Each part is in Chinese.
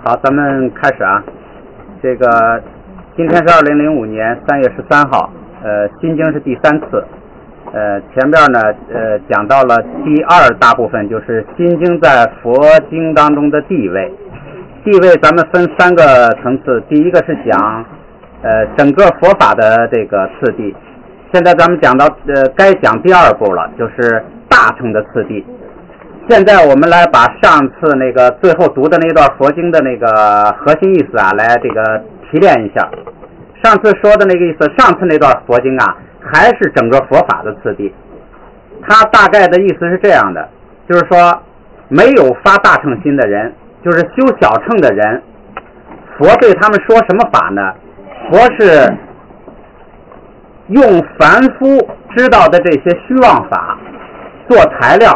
好，咱们开始啊。这个今天是2005年3月13号，心经是第3次。前边呢讲到了第2大部分，就是心经在佛经当中的地位。地位咱们分3个层次，第一个是讲整个佛法的这个次第。现在咱们讲到该讲第2步了，就是大乘的次第。现在我们来把上次那个最后读的那段佛经的那个核心意思啊，来这个提炼一下。上次说的那个意思，上次那段佛经啊，还是整个佛法的次第。它大概的意思是这样的，就是说没有发大乘心的人，就是修小乘的人，佛对他们说什么法呢？佛是用凡夫知道的这些虚妄法做材料，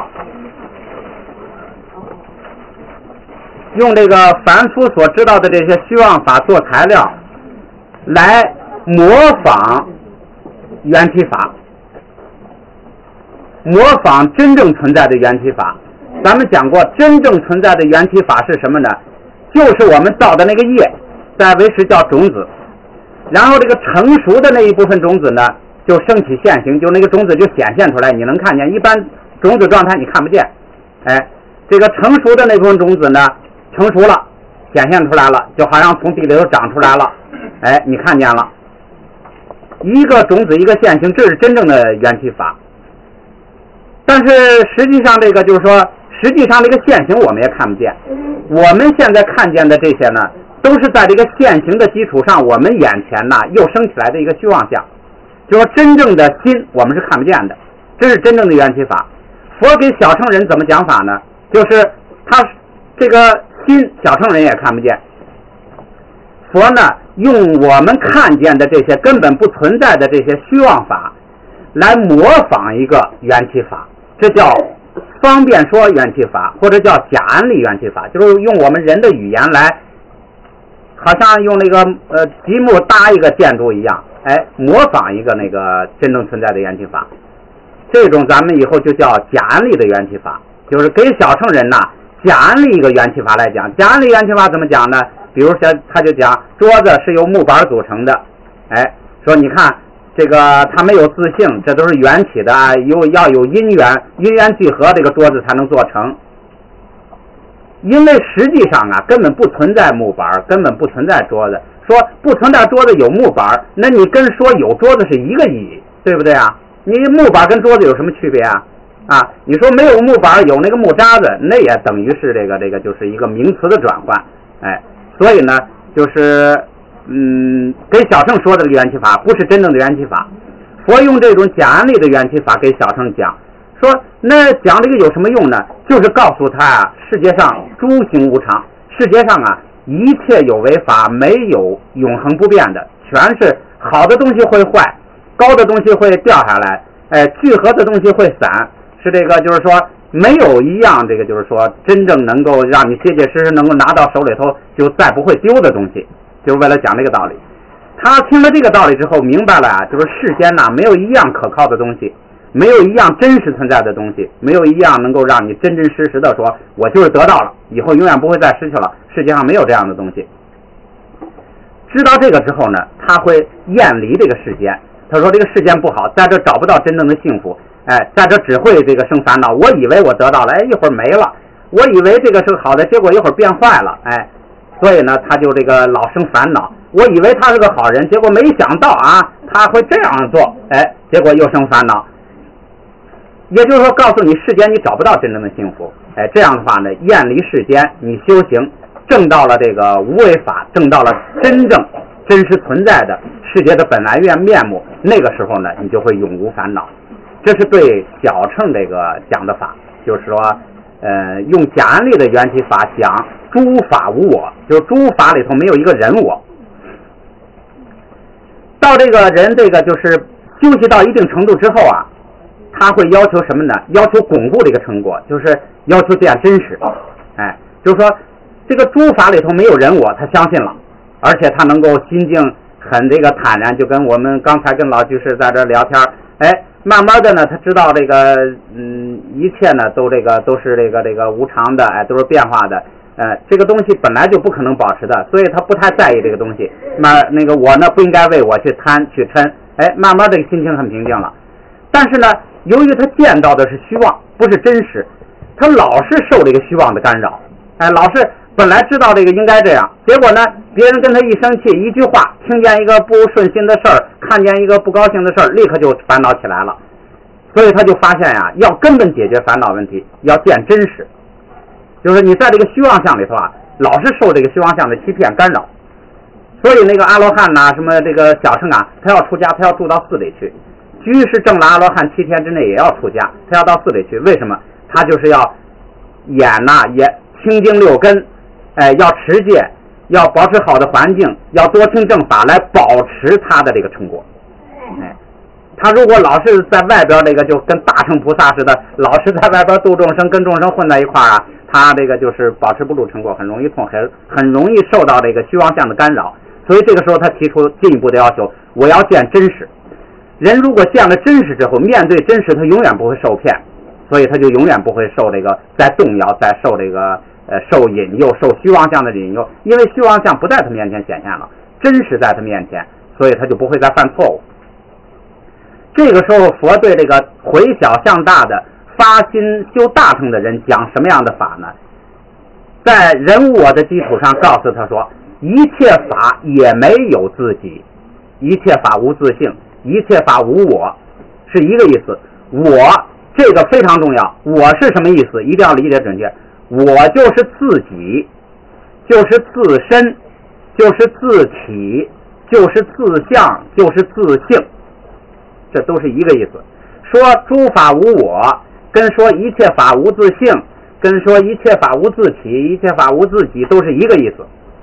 用这个凡夫所知道的这些虚妄法做材料来模仿缘起法，模仿真正存在的缘起法。咱们讲过，真正存在的缘起法是什么呢？就是我们造的那个业，在唯识叫种子，然后这个成熟的那一部分种子呢，就升起现行，就那个种子就显现出来，你能看见。一般种子状态你看不见，这个成熟的那部分种子呢，成熟了，显现出来了，就好像从地里头长出来了，你看见了。一个种子一个现行，这是真正的缘起法。但是实际上这个就是说，实际上这个现行我们也看不见。我们现在看见的这些呢，都是在这个现行的基础上，我们眼前呢又升起来的一个虚妄相。就是说真正的心我们是看不见的，这是真正的缘起法。佛给小乘人怎么讲法呢？就是他这个心小乘人也看不见，佛呢用我们看见的这些根本不存在的这些虚妄法来模仿一个缘起法，这叫方便说缘起法，或者叫假安利缘起法，就是用我们人的语言来，好像用那个积木搭一个建筑一样，模仿一个那个真正存在的缘起法。这种咱们以后就叫假安利的缘起法，就是给小乘人呐假安利一个缘起法来讲。假安利缘起法怎么讲呢？比如说他就讲桌子是由木板组成的，说你看这个它没有自性，这都是缘起的，要有因缘聚合，这个桌子才能做成。因为实际上啊根本不存在木板，根本不存在桌子。说不存在桌子有木板，那你跟说有桌子是一个意义，对不对啊？你木板跟桌子有什么区别啊？你说没有木板有那个木渣子，那也等于是这个就是一个名词的转换。所以呢就是给小乘说的这个缘起法不是真正的缘起法。佛用这种假安利的缘起法给小乘讲，说那讲这个有什么用呢？就是告诉他世界上诸行无常，世界上一切有为法没有永恒不变的，全是好的东西会坏，高的东西会掉下来，聚合的东西会散，是这个就是说没有一样这个就是说真正能够让你结结实实能够拿到手里头就再不会丢的东西，就是为了讲这个道理。他听了这个道理之后明白了就是世间没有一样可靠的东西，没有一样真实存在的东西，没有一样能够让你真真实实的说我就是得到了，以后永远不会再失去了，世界上没有这样的东西。知道这个之后呢，他会厌离这个世间。他说这个世间不好，在这找不到真正的幸福，在这只会这个生烦恼。我以为我得到了，一会儿没了，我以为这个是好的，结果一会儿变坏了，所以呢他就这个老生烦恼。我以为他是个好人，结果没想到他会这样做，结果又生烦恼。也就是说告诉你世间你找不到真正的幸福，这样的话呢厌离世间，你修行证到了这个无为法，证到了真正真实存在的世界的本来面目，那个时候呢你就会永无烦恼。这是对小乘这个讲的法，就是说用假安利的缘起法讲诸法无我，就是诸法里头没有一个人我。到这个人这个就是休息到一定程度之后他会要求什么呢？要求巩固这个成果，就是要求这样真实。就是说这个诸法里头没有人我，他相信了，而且他能够心境很这个坦然，就跟我们刚才跟老居士在这聊天，慢慢的呢他知道这个一切呢都是这个无常的，都是变化的， 这个东西本来就不可能保持的，所以他不太在意这个东西。那个我呢不应该为我去贪去嗔，慢慢这个心情很平静了。但是呢，由于他见到的是虚妄，不是真实，他老是受这个虚妄的干扰，老是本来知道这个应该这样，结果呢，别人跟他一生气，一句话，听见一个不顺心的事儿，看见一个不高兴的事儿，立刻就烦恼起来了。所以他就发现呀，要根本解决烦恼问题，要见真实。就是你在这个虚妄相里头啊，老是受这个虚妄相的欺骗干扰。所以那个阿罗汉呐，什么这个小乘啊，他要出家，他要住到寺里去。居士证了阿罗汉7天之内也要出家，他要到寺里去。为什么？他就是要也清净6根，要持戒，要保持好的环境，要多听正法来保持他的这个成果。他如果老是在外边这个就跟大乘菩萨似的，老是在外边度众生，跟众生混在一块啊，他这个就是保持不住成果，很容易痛，很容易受到这个虚妄相的干扰。所以这个时候他提出进一步的要求，我要见真实。人如果见了真实之后，面对真实，他永远不会受骗，所以他就永远不会受这个再动摇，再受这个受引诱，受虚妄相的引诱，因为虚妄相不在他面前显现了，真实在他面前，所以他就不会再犯错误。这个时候佛对这个回小向大的发心修大乘的人讲什么样的法呢？在人我的基础上告诉他说，一切法也没有自己，一切法无自性，一切法无我，是一个意思。我这个非常重要，我是什么意思一定要理解准确。我就是自己，就是自身，就是自体，就是自相，就是自性，这都是一个意思。说诸法无我，跟说一切法无自性，跟说一切法无自体，一切法无自己，都是一个意思。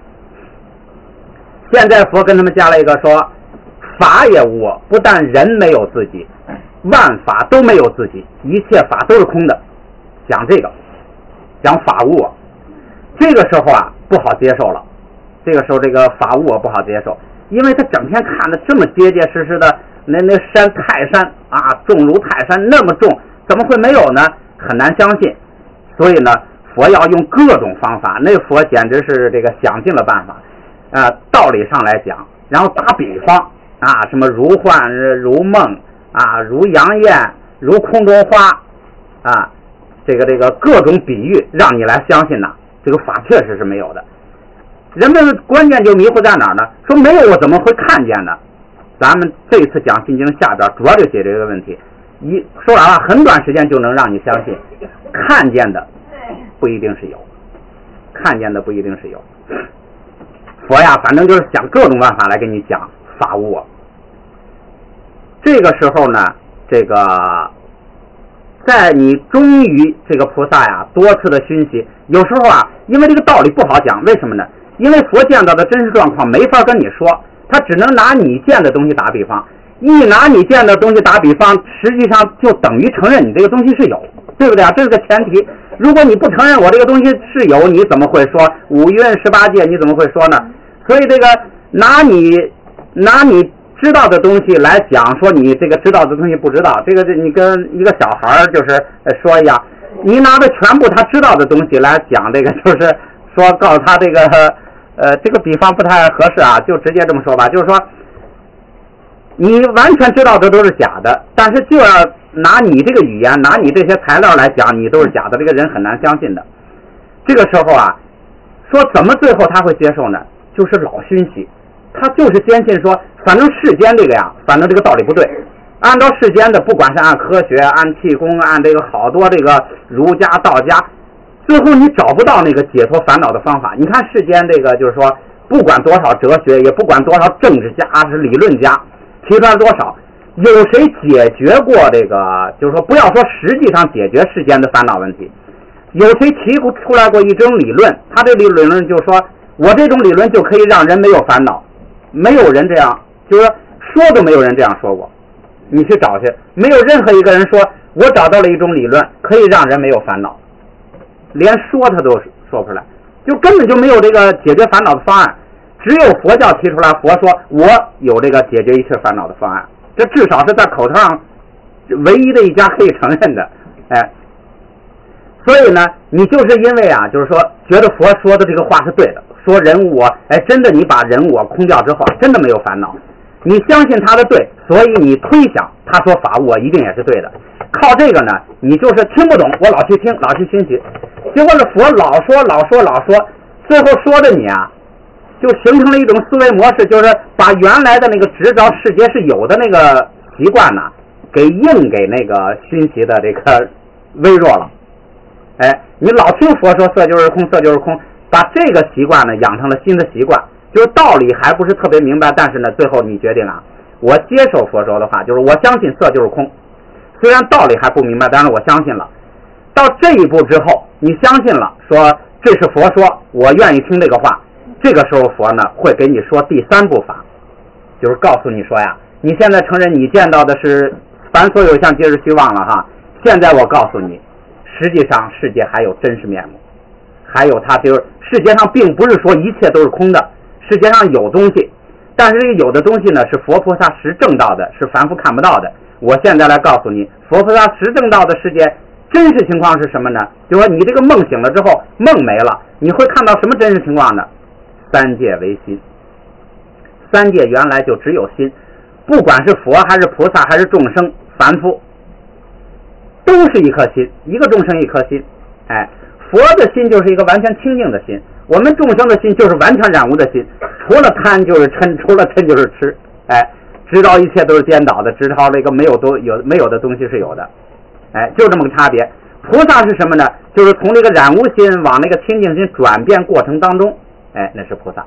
现在佛跟他们加了一个说，法也无我，不但人没有自己，万法都没有自己，一切法都是空的。讲这个，讲法无我，这个时候啊不好接受了。这个时候这个法无我不好接受，因为他整天看得这么结结实实的，那山泰山啊，重如泰山那么重，怎么会没有呢？很难相信。所以呢，佛要用各种方法，那佛简直是这个想尽了办法。道理上来讲，然后打比方啊，什么如幻如梦啊，如阳焰，如空中花啊，这个各种比喻，让你来相信呐，这个法确实是没有的。人们关键就迷糊在哪儿呢？说没有我怎么会看见呢？咱们这次讲心经下边主要就解决这个问题。说完了，很短时间就能让你相信，看见的不一定是有，看见的不一定是有。佛呀，反正就是想各种办法来给你讲法无我。这个时候呢，这个在你终于这个菩萨呀多次的熏习，有时候啊，因为这个道理不好讲，为什么呢？因为佛见到的真实状况没法跟你说，他只能拿你见的东西打比方。一拿你见的东西打比方，实际上就等于承认你这个东西是有，对不对啊？这是个前提。如果你不承认我这个东西是有，你怎么会说五蕴18界？你怎么会说呢？所以这个拿你知道的东西来讲，说你这个知道的东西不知道，这个你跟一个小孩就是说一样，你拿着全部他知道的东西来讲，这个就是说告诉他这个比方不太合适啊，就直接这么说吧，就是说你完全知道这都是假的，但是就要拿你这个语言，拿你这些材料来讲，你都是假的，这个人很难相信的。这个时候啊，说怎么最后他会接受呢？就是老熏习，他就是坚信说，反正世间这个呀，反正这个道理不对。按照世间的，不管是按科学、按气功、按这个好多这个儒家、道家，最后你找不到那个解脱烦恼的方法。你看世间这个，就是说，不管多少哲学，也不管多少政治家、是理论家提出来多少，有谁解决过这个？就是说，不要说实际上解决世间的烦恼问题，有谁提出来过一种理论？他这理论就是说，我这种理论就可以让人没有烦恼，没有人这样，就是说都没有人这样说过。你去找去，没有任何一个人说我找到了一种理论可以让人没有烦恼，连说他都说不出来，就根本就没有这个解决烦恼的方案。只有佛教提出来，佛说我有这个解决一切烦恼的方案，这至少是在口头上唯一的一家可以承认的。 所以呢，你就是因为啊，就是说觉得佛说的这个话是对的，说人我，真的你把人我空掉之后，真的没有烦恼，你相信他的对，所以你推想他说法我一定也是对的。靠这个呢，你就是听不懂，我老去听，老去熏习，结果这佛老说，最后说的你啊，就形成了一种思维模式，就是把原来的那个执着世界是有的那个习惯呢，给硬给那个熏习的这个微弱了。你老听佛说色就是空，色就是空，把这个习惯呢养成了新的习惯，就是道理还不是特别明白，但是呢，最后你决定啊，我接受佛说的话，就是我相信色就是空，虽然道理还不明白，但是我相信了。到这一步之后，你相信了，说这是佛说，我愿意听这个话，这个时候佛呢会给你说第三步法，就是告诉你说呀，你现在承认你见到的是凡所有相皆是虚妄了哈，现在我告诉你，实际上世界还有真实面目，还有它就是世界上并不是说一切都是空的，世界上有东西，但是这个有的东西呢是佛菩萨实证到的，是凡夫看不到的。我现在来告诉你，佛菩萨实证到的世界真实情况是什么呢？就是说你这个梦醒了之后，梦没了，你会看到什么真实情况呢？三界为心，三界原来就只有心，不管是佛还是菩萨还是众生凡夫，都是一颗心，一个众生一颗心。佛的心就是一个完全清净的心，我们众生的心就是完全染污的心，除了贪就是嗔，除了嗔就是痴。知道一切都是颠倒的，知道这个没有的东西是有的。就这么个差别。菩萨是什么呢？就是从这个染污心往那个清净心转变过程当中，那是菩萨。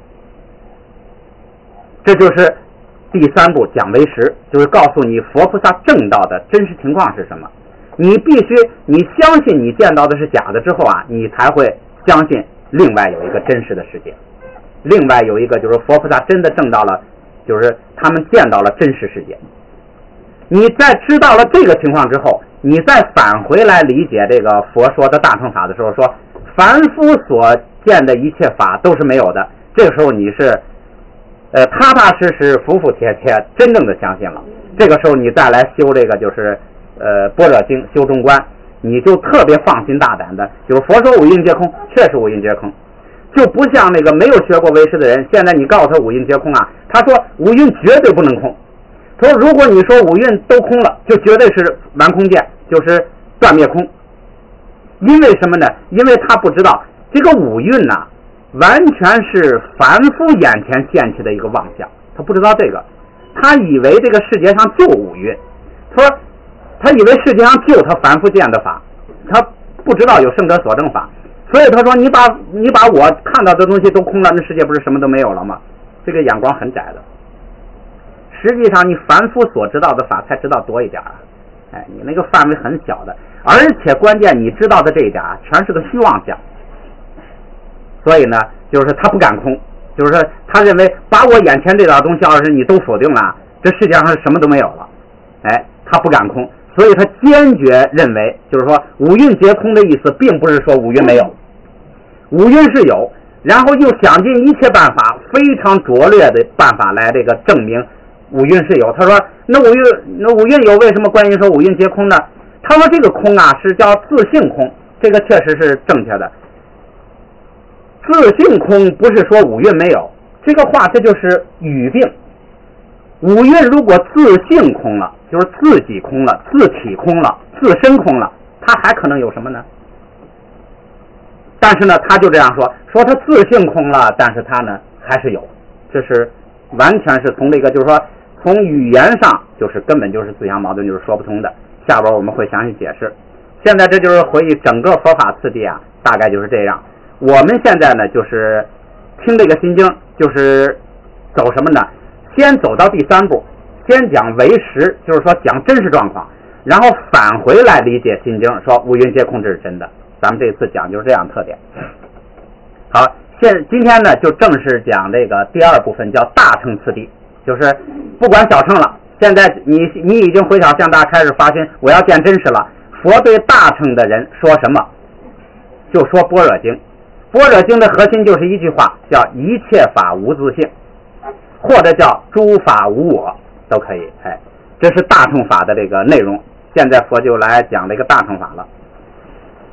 这就是第三步讲为实，就是告诉你佛菩萨证道的真实情况是什么。你必须你相信你见到的是假的之后啊，你才会相信另外有一个真实的世界，另外有一个就是佛菩萨真的证到了，就是他们见到了真实世界。你在知道了这个情况之后，你再返回来理解这个佛说的大乘法的时候，说凡夫所见的一切法都是没有的，这个时候你是踏踏实实服服帖帖真正的相信了。这个时候你再来修这个就是般若经修中观，你就特别放心大胆的，就是佛说五蕴皆空，确实五蕴皆空，就不像那个没有学过唯识的人，现在你告诉他五蕴皆空啊，他说五蕴绝对不能空，他说如果你说五蕴都空了，就绝对是完空见，就是断灭空。因为什么呢？因为他不知道这个五蕴呐，完全是凡夫眼前现起的一个妄想，他不知道这个，他以为这个世界上就五蕴，说他以为世界上就他凡夫见的法，他不知道有圣者所证法，所以他说你把我看到的东西都空了，那世界不是什么都没有了吗？这个眼光很窄的。实际上你凡夫所知道的法才知道多一点啊，你那个范围很小的，而且关键你知道的这一点啊，全是个虚妄想。所以呢，就是他不敢空，就是说他认为把我眼前这点东西要是你都否定了，这世界上什么都没有了，他不敢空，所以他坚决认为，就是说五蕴皆空的意思，并不是说五蕴没有，五蕴是有，然后又想尽一切办法，非常拙劣的办法来这个证明五蕴是有。他说那五蕴有，为什么观音说五蕴皆空呢？他说这个空啊是叫自性空，这个确实是正确的。自性空不是说五蕴没有，这个话这就是语病。五蕴如果自性空了，就是自己空了，自体空了，自身空了，它还可能有什么呢？但是呢他就这样说他自性空了，但是他呢还是有，这是完全是从这个就是说从语言上就是根本就是自相矛盾，就是说不通的。下边我们会详细解释。现在这就是回忆整个佛法次第啊，大概就是这样。我们现在呢就是听这个心经，就是走什么呢？先走到第三步，先讲为实，就是说讲真实状况，然后返回来理解心经，说五蕴皆空，这是真的。咱们这次讲就是这样特点。好，今天呢就正式讲这个第二部分，叫大乘次第，就是不管小乘了，现在你已经回小向大，开始发心我要见真实了。佛对大乘的人说什么？就说般若经。般若经的核心就是一句话，叫一切法无自性，或者叫诸法无我，都可以。这是大乘法的这个内容。现在佛就来讲这个大乘法了。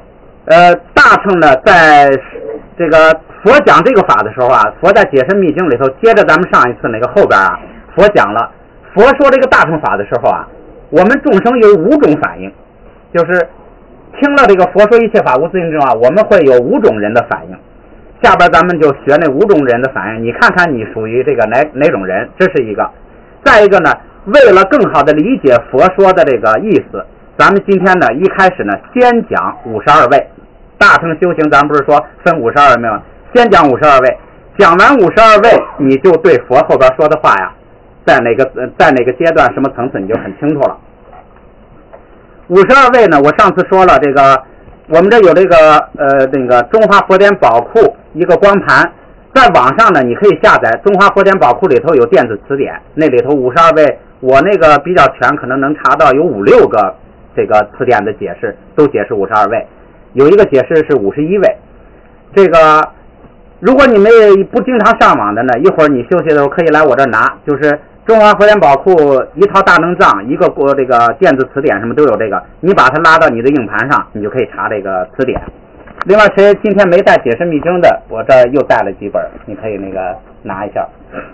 大乘呢，在这个佛讲这个法的时候啊，佛在解释密经里头，接着咱们上一次那个后边啊，佛讲了，佛说这个大乘法的时候啊，我们众生有5种反应，就是听了这个佛说一切法无自性之啊，我们会有5种人的反应。下边咱们就学那5种人的反应，你看看你属于这个哪种人，这是一个。再一个呢，为了更好的理解佛说的这个意思，咱们今天呢一开始呢先讲52位。大乘修行咱不是说分52位吗？先讲52位，讲完52位，你就对佛后边说的话呀，在哪个阶段什么层次你就很清楚了。52位呢，我上次说了，这个我们这有这个那个中华佛典宝库一个光盘，在网上呢你可以下载中华佛典宝库里头有电子词典，那里头52位，我那个比较全，可能查到有5、6个这个词典的解释，都解释52位，有一个解释是51位。这个如果你们不经常上网的呢，一会儿你休息的时候可以来我这拿，就是中华佛典宝库一套大能藏，一个这个电子词典什么都有这个，你把它拉到你的硬盘上，你就可以查这个词典。另外谁今天没带解释密经的，我这又带了几本，你可以那个拿一下。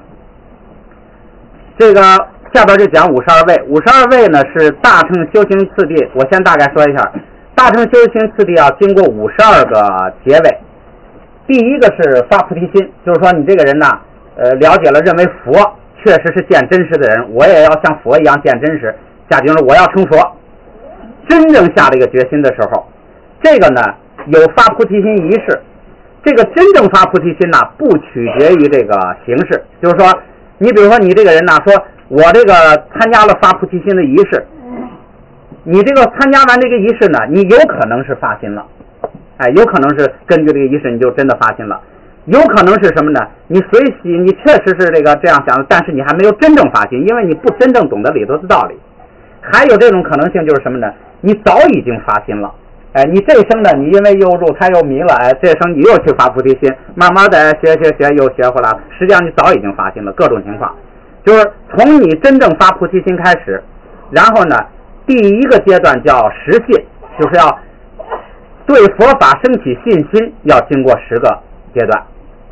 这个下边就讲52位，52位呢是大乘修行次第，我先大概说一下，大乘修行次第要经过52个结尾。第一个是发菩提心，就是说你这个人呢，了解了，认为佛确实是见真实的人，我也要像佛一样见真实，下定了我要成佛。真正下这个决心的时候，这个呢有发菩提心仪式。这个真正发菩提心呢，不取决于这个形式，就是说，你比如说你这个人呢，说我这个参加了发菩提心的仪式，你这个参加完这个仪式呢，你有可能是发心了。有可能是根据这个仪式你就真的发心了，有可能是什么呢？你随喜，你确实是这个这样想的，但是你还没有真正发心，因为你不真正懂得里头的道理。还有这种可能性就是什么呢？你早已经发心了，你这一生呢，你因为又入胎又迷了，这一生你又去发菩提心，慢慢的学又学回来了，实际上你早已经发心了。各种情况，就是从你真正发菩提心开始，然后呢，第一个阶段叫实信，就是要对佛法升起信心，要经过10个阶段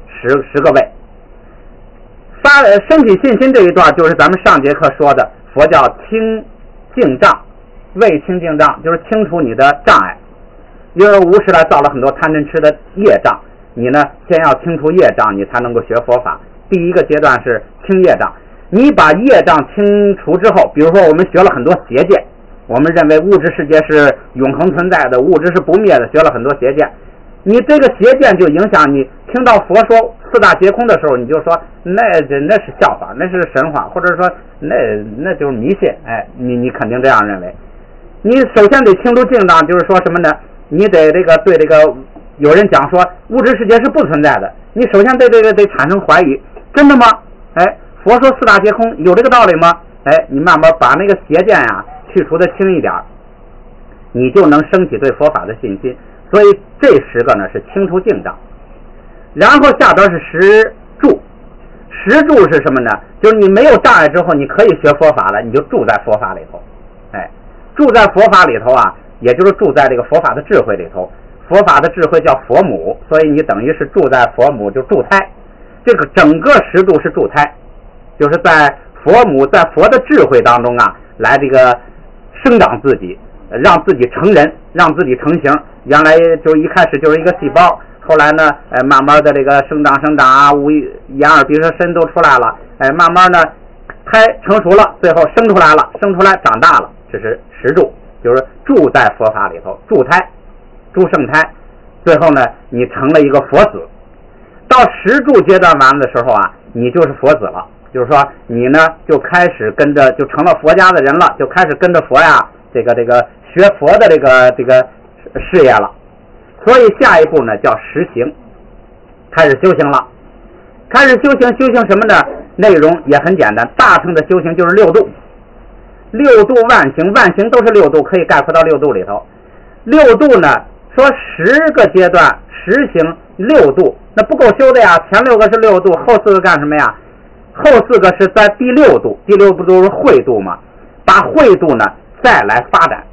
，10个位。升起信心这一段就是咱们上节课说的，佛叫清净障，为清净障，就是清除你的障碍。因为无始来造了很多贪嗔痴的业障，你呢先要清除业障，你才能够学佛法。第一个阶段是清业障，你把业障清除之后，比如说我们学了很多邪见，我们认为物质世界是永恒存在的，物质是不灭的，学了很多邪见，你这个邪见就影响你听到佛说4大皆空的时候，你就说那是笑话，那是神话，或者说那就是迷信，你肯定这样认为。你首先得清除净障，就是说什么呢？你得这个对这个有人讲说物质世界是不存在的，你首先对这个得产生怀疑，真的吗？佛说4大皆空有这个道理吗？你慢慢把那个邪见呀去除的轻一点，你就能升起对佛法的信心。所以这10个呢是清除净障。然后下边是10住。10住是什么呢？就是你没有障碍之后，你可以学佛法了，你就住在佛法里头。住在佛法里头啊，也就是住在这个佛法的智慧里头。佛法的智慧叫佛母，所以你等于是住在佛母，就住胎。这个整个10度是住胎，就是在佛母在佛的智慧当中啊，来这个生长自己，让自己成人，让自己成型。原来就一开始就是一个细胞，后来呢，慢慢的这个生长啊，眼耳鼻舌身都出来了，慢慢呢，胎成熟了，最后生出来长大了，这是10住，就是住在佛法里头，住胎，住圣胎，最后呢，你成了一个佛子。到10住阶段完的时候啊，你就是佛子了，就是说你呢就开始跟着，就成了佛家的人了，就开始跟着佛呀，这个学佛的这个事业了。所以下一步呢叫实行，开始修行了。开始修行什么呢？内容也很简单，大乘的修行就是6度。6度万行，万行都是6度，可以概括到6度里头。6度呢，说10个阶段实行6度，那不够修的呀。前6个是6度，后4个干什么呀？后4个是在第6度，第6度是慧度嘛，把慧度呢再来发展，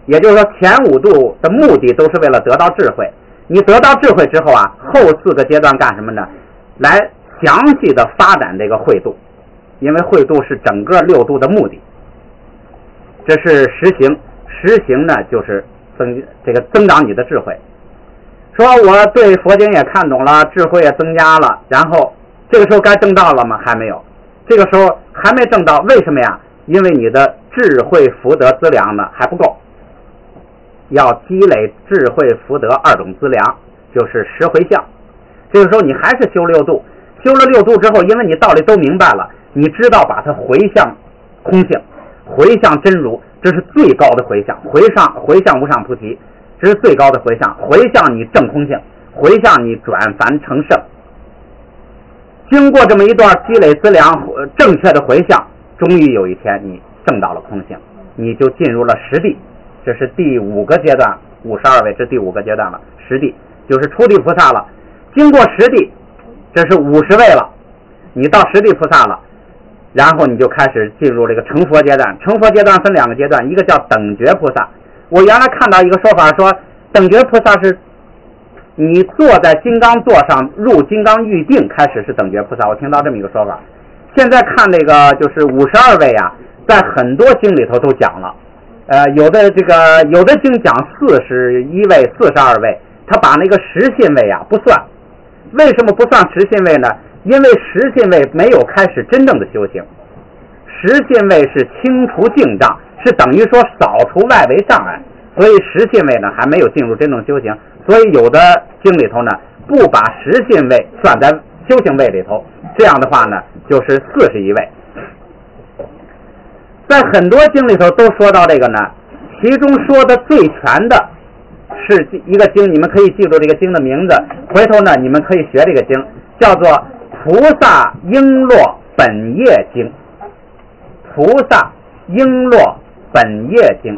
也就是说前5度的目的都是为了得到智慧。你得到智慧之后啊，后4个阶段干什么呢？来详细的发展这个慧度，因为慧度是整个6度的目的。这是实行，实行呢就是增长你的智慧。说我对佛经也看懂了，智慧也增加了，然后这个时候该证道了吗？还没有，这个时候还没证道，为什么呀？因为你的智慧福德资粮呢还不够，要积累智慧福德2种资粮，就是10回向。这个时候你还是修6度，修了6度之后，因为你道理都明白了，你知道把它回向空性，回向真如，这是最高的回向，回向无上菩提，这是最高的回向，回向你证空性，回向你转凡成圣。经过这么一段积累资粮，正确的回向，终于有一天你证到了空性，你就进入了实地。这是第5个阶段，52位，这第5个阶段了。实地就是初地菩萨了。经过实地，这是50位了，你到实地菩萨了，然后你就开始进入这个成佛阶段。成佛阶段分2个阶段，一个叫等觉菩萨。我原来看到一个说法说，等觉菩萨是你坐在金刚座上入金刚玉定开始是等觉菩萨，我听到这么一个说法。现在看这个就是52位啊，在很多经里头都讲了，有的经讲41位、42位，他把那个实信位啊不算。为什么不算实信位呢？因为实信位没有开始真正的修行，实信位是清除净障，是等于说扫除外围障碍，所以实信位呢还没有进入真正修行。所以有的经里头呢不把实信位算在修行位里头，这样的话呢就是41位。在很多经里头都说到这个呢，其中说的最全的是一个经，你们可以记住这个经的名字，回头呢你们可以学这个经，叫做菩萨璎珞本业经。菩萨璎珞本业经，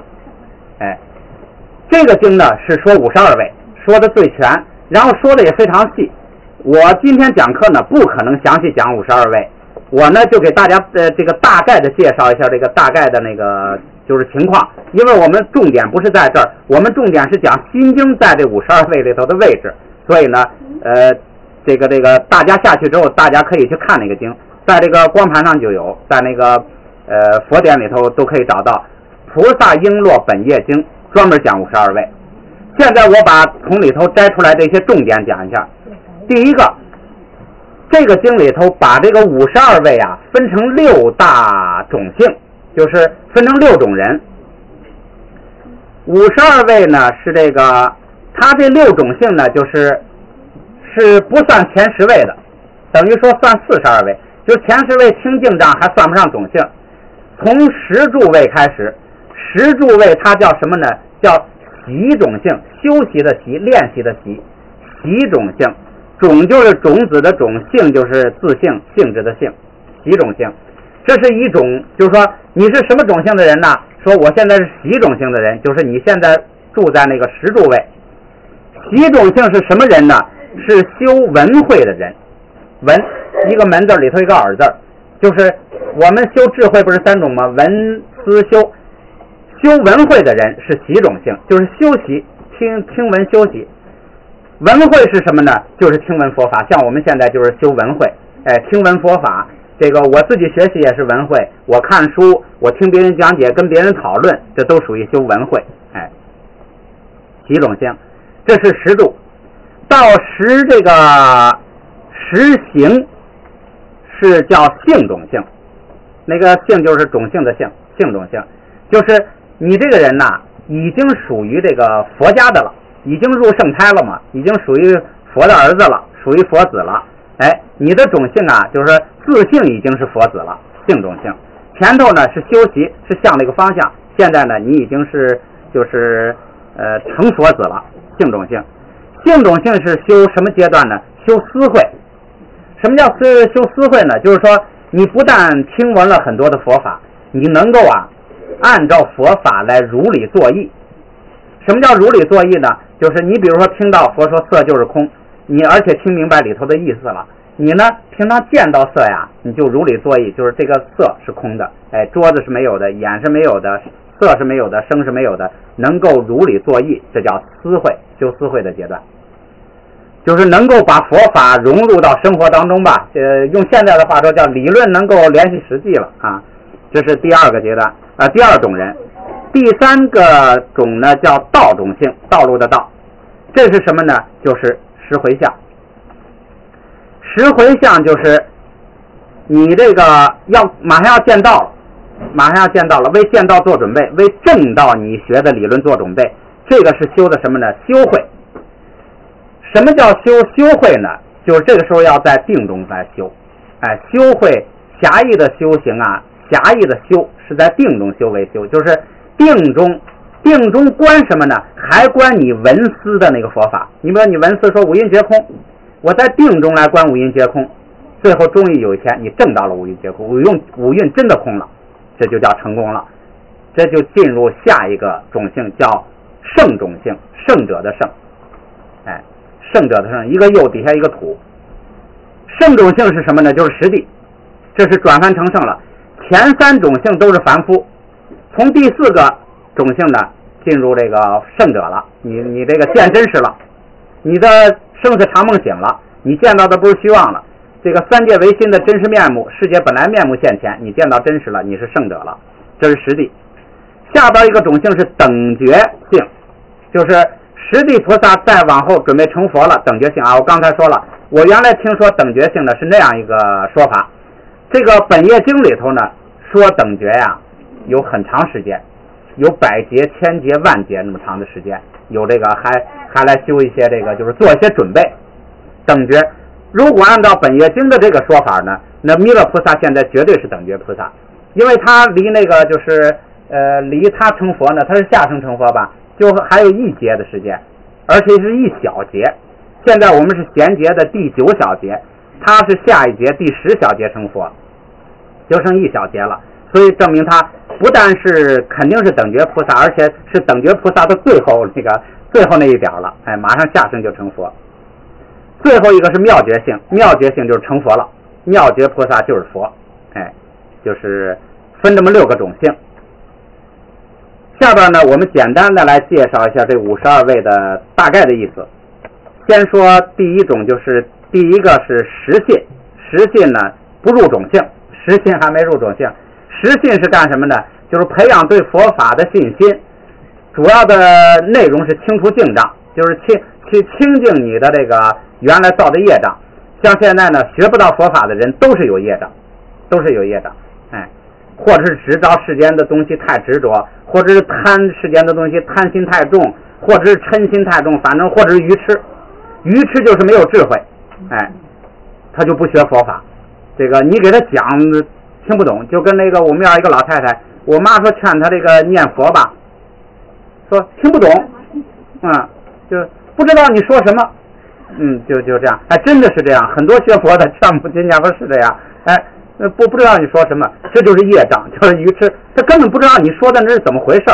这个经呢是说52位，说的最全，然后说的也非常细。我今天讲课呢不可能详细讲52位，我呢就给大家这个大概的介绍一下这个大概的那个就是情况，因为我们重点不是在这儿，我们重点是讲心经在这52位里头的位置，所以呢这个大家下去之后大家可以去看那个经，在这个光盘上就有，在那个佛典里头都可以找到菩萨璎珞本业经，专门讲52位。现在我把从里头摘出来这些重点讲一下。第一个，这个经里头把这个52位啊分成6大种姓，就是分成6种人。52位呢是这个，他这6种姓呢是不算前10位的，等于说算42位，就前10位清净障还算不上种姓。从10住位开始，10住位它叫什么呢？叫习种姓，修习的习，练习的习，习种姓。种就是种子的种，性就是自性性质的性，习种姓。这是一种，就是说你是什么种姓的人呢？说我现在是习种姓的人，就是你现在住在那个10住位。习种姓是什么人呢？是修文慧的人。文一个门字里头一个耳字，就是我们修智慧不是3种吗？文思修。修文慧的人是习种姓，就是修习听闻修习。文慧是什么呢？就是听闻佛法，像我们现在就是修文慧，听闻佛法。这个我自己学习也是文慧，我看书，我听别人讲解，跟别人讨论，这都属于修文慧。习种姓，这是10住。到这个10行是叫性种姓，那个性就是种姓的性，性种姓，就是你这个人呐，已经属于这个佛家的了。已经入圣胎了嘛，已经属于佛的儿子了，属于佛子了。你的种姓啊，就是自性已经是佛子了，性种姓。前头呢是修习，是向这个方向。现在呢，你已经是就是成佛子了，性种姓。性种姓是修什么阶段呢？修思慧。什么叫修思慧呢？就是说你不但听闻了很多的佛法，你能够按照佛法来如理作意。什么叫如理作意呢？就是你比如说听到佛说色就是空，你而且听明白里头的意思了，你呢平常见到色呀，你就如理作意，就是这个色是空的，桌子是没有的，眼是没有的， 色是没有的，声是没有的，能够如理作意，这叫思会，修思会的阶段，就是能够把佛法融入到生活当中吧。用现在的话说叫理论能够联系实际了啊。这是第二个阶段第二种人。第三个种呢叫道种性，道路的道。这是什么呢？就是十回向。十回向就是你这个马上要见道了，为见道做准备，为证道你学的理论做准备。这个是修的什么呢？修会。什么叫修会呢？就是这个时候要在定中来修。修会狭义的修行啊，狭义的修是在定中修为修，就是定中观什么呢？还观你闻思的那个佛法。你比如你闻思说五蕴皆空，我在定中来观五蕴皆空，最后终于有一天你证到了五蕴皆空，五蕴真的空了，这就叫成功了。这就进入下一个种性，叫圣种性，圣者的圣。圣者的圣，一个右底下一个土。圣种性是什么呢？就是实地，这是转凡成圣了。前三种性都是凡夫，从第四个种性呢进入这个圣者了。你这个见真实了，你的生死常梦醒了，你见到的不是虚妄了，这个三界唯心的真实面目，世界本来面目现前，你见到真实了，你是圣者了，这是实地。下边一个种性是等觉性，就是实地菩萨再往后准备成佛了，等觉性啊。我刚才说了，我原来听说等觉性呢是那样一个说法，这个本业经里头呢说等觉呀有很长时间，有百劫、千劫、万劫那么长的时间，有这个还来修一些这个，就是做一些准备。等觉如果按照本业经的这个说法呢，那弥勒菩萨现在绝对是等觉菩萨，因为他离那个就是离他成佛呢，他是下生成佛吧，就还有一劫的时间，而且是一小劫。现在我们是贤劫的第9小劫，他是下一劫第10小劫成佛，就剩一小劫了。所以证明他不但是肯定是等觉菩萨，而且是等觉菩萨的最后那一点了，马上下生就成佛。最后一个是妙觉性，妙觉性就是成佛了，妙觉菩萨就是佛，就是分这么6个种性。下边呢，我们简单的来介绍一下这52位的大概的意思。先说第一种，就是第一个是实信。实信呢不入种性，实信还没入种性。实信是干什么呢？就是培养对佛法的信心，主要的内容是清除净障，就是清净你的这个原来造的业障。像现在呢学不到佛法的人都是有业障，或者是执着世间的东西太执着，或者是贪世间的东西贪心太重，或者是嗔心太重，反正或者是愚痴就是没有智慧，他就不学佛法。这个你给他讲听不懂，就跟那个我们要一个老太太，我妈说劝她这个念佛吧，说听不懂，就不知道你说什么，就这样，真的是这样，很多学佛的劝不进念佛是这样，不知道你说什么，这就是业障，就是愚痴，他根本不知道你说的那是怎么回事。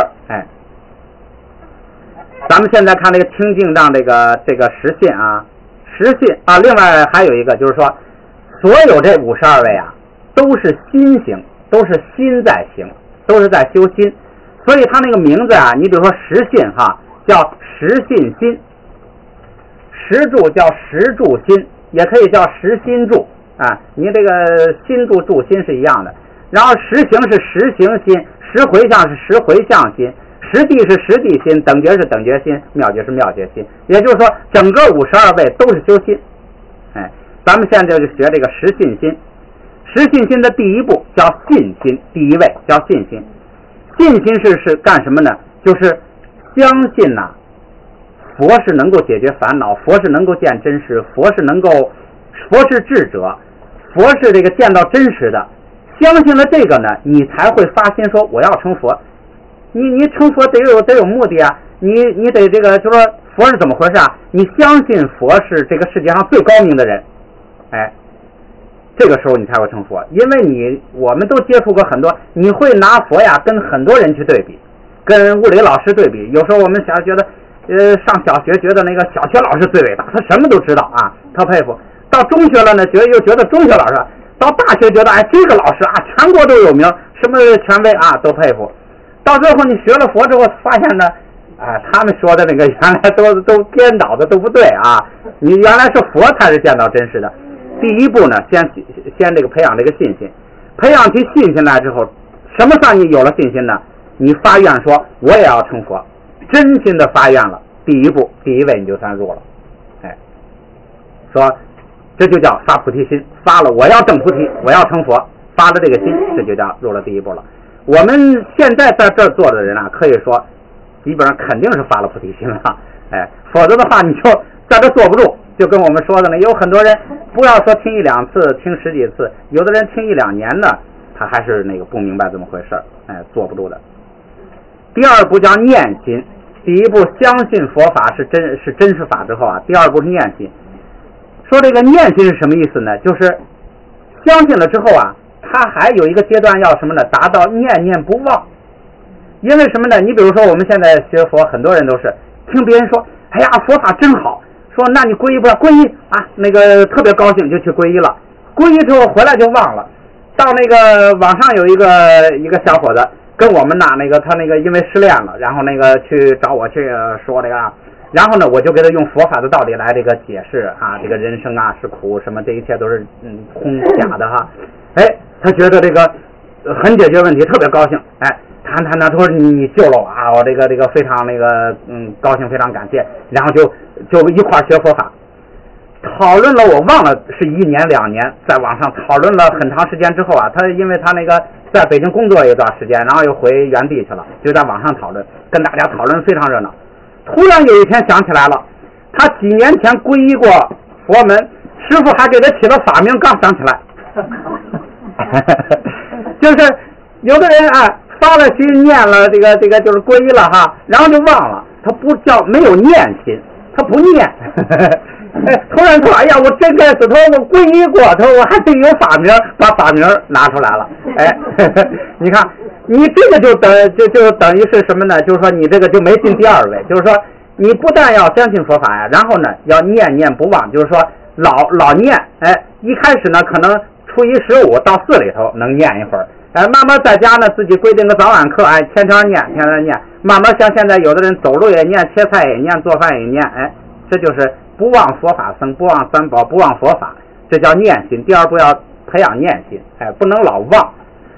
咱们现在看这个清净障这个实信啊，另外还有一个就是说，所有这52位啊都是心行，都是心在行，都是在修心，所以他那个名字啊，你比如说实信叫实信心，实住叫实住心，也可以叫实心住你这个心住住心是一样的。然后实行是实行心，实回向是实回向心，实地是实地心，等觉是等觉心，妙觉是妙觉心。也就是说整个52位都是修心。咱们现在就学这个实信心。实信心的第一步叫信心，第一位叫信心。信心是干什么呢？就是相信佛是能够解决烦恼，佛是能够见真实，佛是智者，佛是这个见到真实的。相信了这个呢，你才会发心说我要成佛。你成佛得有目的啊，你得这个就说佛是怎么回事啊？你相信佛是这个世界上最高明的人，这个时候你才会成佛。因为我们都接触过很多，你会拿佛呀跟很多人去对比，跟物理老师对比。有时候我们觉得上小学觉得那个小学老师最伟大，他什么都知道特佩服。到中学了呢，又觉得中学老师，到大学觉得这个老师全国都有名，什么权威都佩服。 到最后你学了佛之后，发现呢，他们说的那个原来都颠倒的都不对啊！你原来是佛才是见到真实的。第一步呢，先这个培养这个信心，培养起信心来之后，什么算你有了信心呢？你发愿说我也要成佛，真心的发愿了，第一步第一位你就算入了。说这就叫发菩提心，发了我要证菩提，我要成佛，发了这个心，这就叫入了第一步了。我们现在在这儿做的人啊，可以说基本上肯定是发了菩提心了，否则的话你就在这坐不住。就跟我们说的呢，有很多人不要说听一两次，听十几次，有的人听一两年呢，他还是那个不明白怎么回事，坐不住的。第二步叫念心，第一步相信佛法是真实法之后啊，第二步是念心。说这个念心是什么意思呢？就是相信了之后啊，他还有一个阶段要什么呢？达到念念不忘。因为什么呢？你比如说我们现在学佛，很多人都是听别人说，哎呀，佛法真好，说那你皈依不要皈依啊，那个特别高兴就去皈依了，皈依之后回来就忘了。到那个网上有一个小伙子跟我们那个他那个因为失恋了，然后那个去找我去说这个，然后呢我就给他用佛法的道理来这个解释啊，这个人生啊是苦，什么这一切都是空假的哈。他觉得这个很解决问题，特别高兴，谈他说你救了我啊，我这个非常那个高兴，非常感谢，然后就一块学佛法，讨论了我忘了是1年2年，在网上讨论了很长时间之后啊，他因为他那个在北京工作一段时间，然后又回原地去了，就在网上讨论，跟大家讨论非常热闹。突然有一天想起来了，他几年前皈依过佛门，师父还给他起了法名，刚想起来。就是有的人发了心念了这个就是皈依了哈，然后就忘了，他不叫没有念心，他不念。突然说哎呀我真该死，他说我皈依过，他说我还得有法名，把法名拿出来了。你看你这个就等于是什么呢？就是说你这个就没进第二位，就是说你不但要相信佛法呀，然后呢要念念不忘，就是说老念。一开始呢可能初一15到4里头能念一会儿，慢慢在家呢自己规定个早晚课，天天念，慢慢像现在有的人走路也念，切菜也念，做饭也念，这就是不忘佛法僧，不忘三宝，不忘佛法，这叫念心。第二步要培养念心，不能老忘。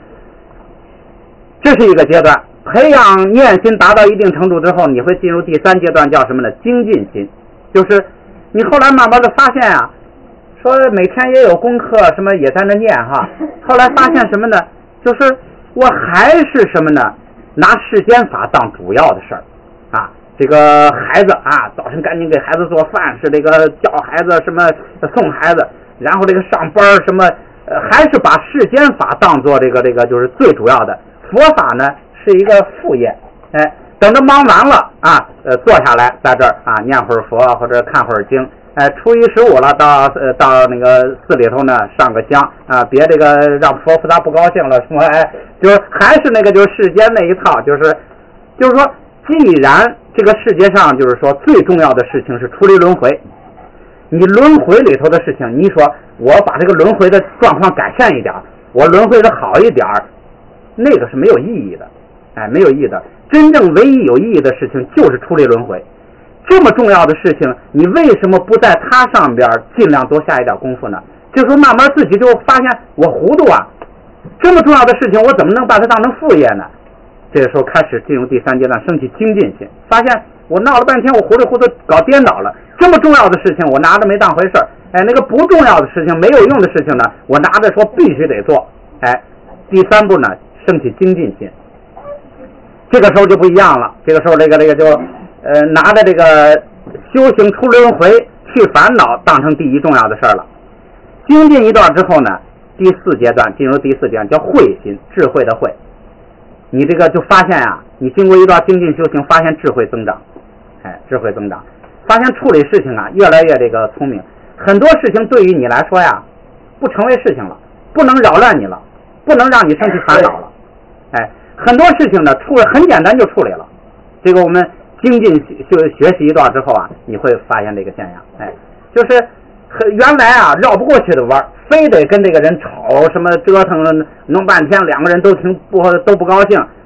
这是一个阶段，培养念心达到一定程度之后，你会进入第3阶段，叫什么呢？精进心。就是你后来慢慢的发现啊，说每天也有功课什么也在那念哈，后来发现什么呢？就是我还是什么呢？拿世间法当主要的事儿啊。这个孩子啊，早晨赶紧给孩子做饭，是这个教孩子什么送孩子，然后这个上班什么，还是把世间法当做这个就是最主要的。佛法呢是一个副业，等着忙完了啊，坐下来在这儿啊念会儿佛或者看会儿经，初一15了，到那个寺里头呢上个香啊，别这个让佛菩萨不高兴了什么，就是还是那个就是世间那一套，就是说，既然这个世界上就是说最重要的事情是出离轮回，你轮回里头的事情，你说我把这个轮回的状况改善一点，我轮回的好一点，那个是没有意义的，没有意义的。真正唯一有意义的事情就是出离轮回。这么重要的事情，你为什么不在它上边尽量多下一点功夫呢？这时候慢慢自己就发现我糊涂啊，这么重要的事情我怎么能把它当成副业呢？这个时候开始进入第3阶段，升起精进心，发现我闹了半天我糊里糊涂搞颠倒了，这么重要的事情我拿着没当回事儿，那个不重要的事情没有用的事情呢，我拿着说必须得做。第3步呢，升起精进心，这个时候就不一样了，这个时候这个就拿着这个修行出轮回去烦恼当成第一重要的事儿了。精进一段之后呢，第4阶段进入第4阶段叫慧心，智慧的慧。你这个就发现啊，你经过一段精进修行，发现智慧增长，智慧增长，发现处理事情啊越来越这个聪明，很多事情对于你来说呀不成为事情了，不能扰乱你了，不能让你生气烦恼了，很多事情呢很简单就处理了。这个我们精进学习一段之后啊，你会发现这个现象，就是原来啊绕不过去的弯，非得跟这个人吵什么折腾弄半天，2个人都不高兴，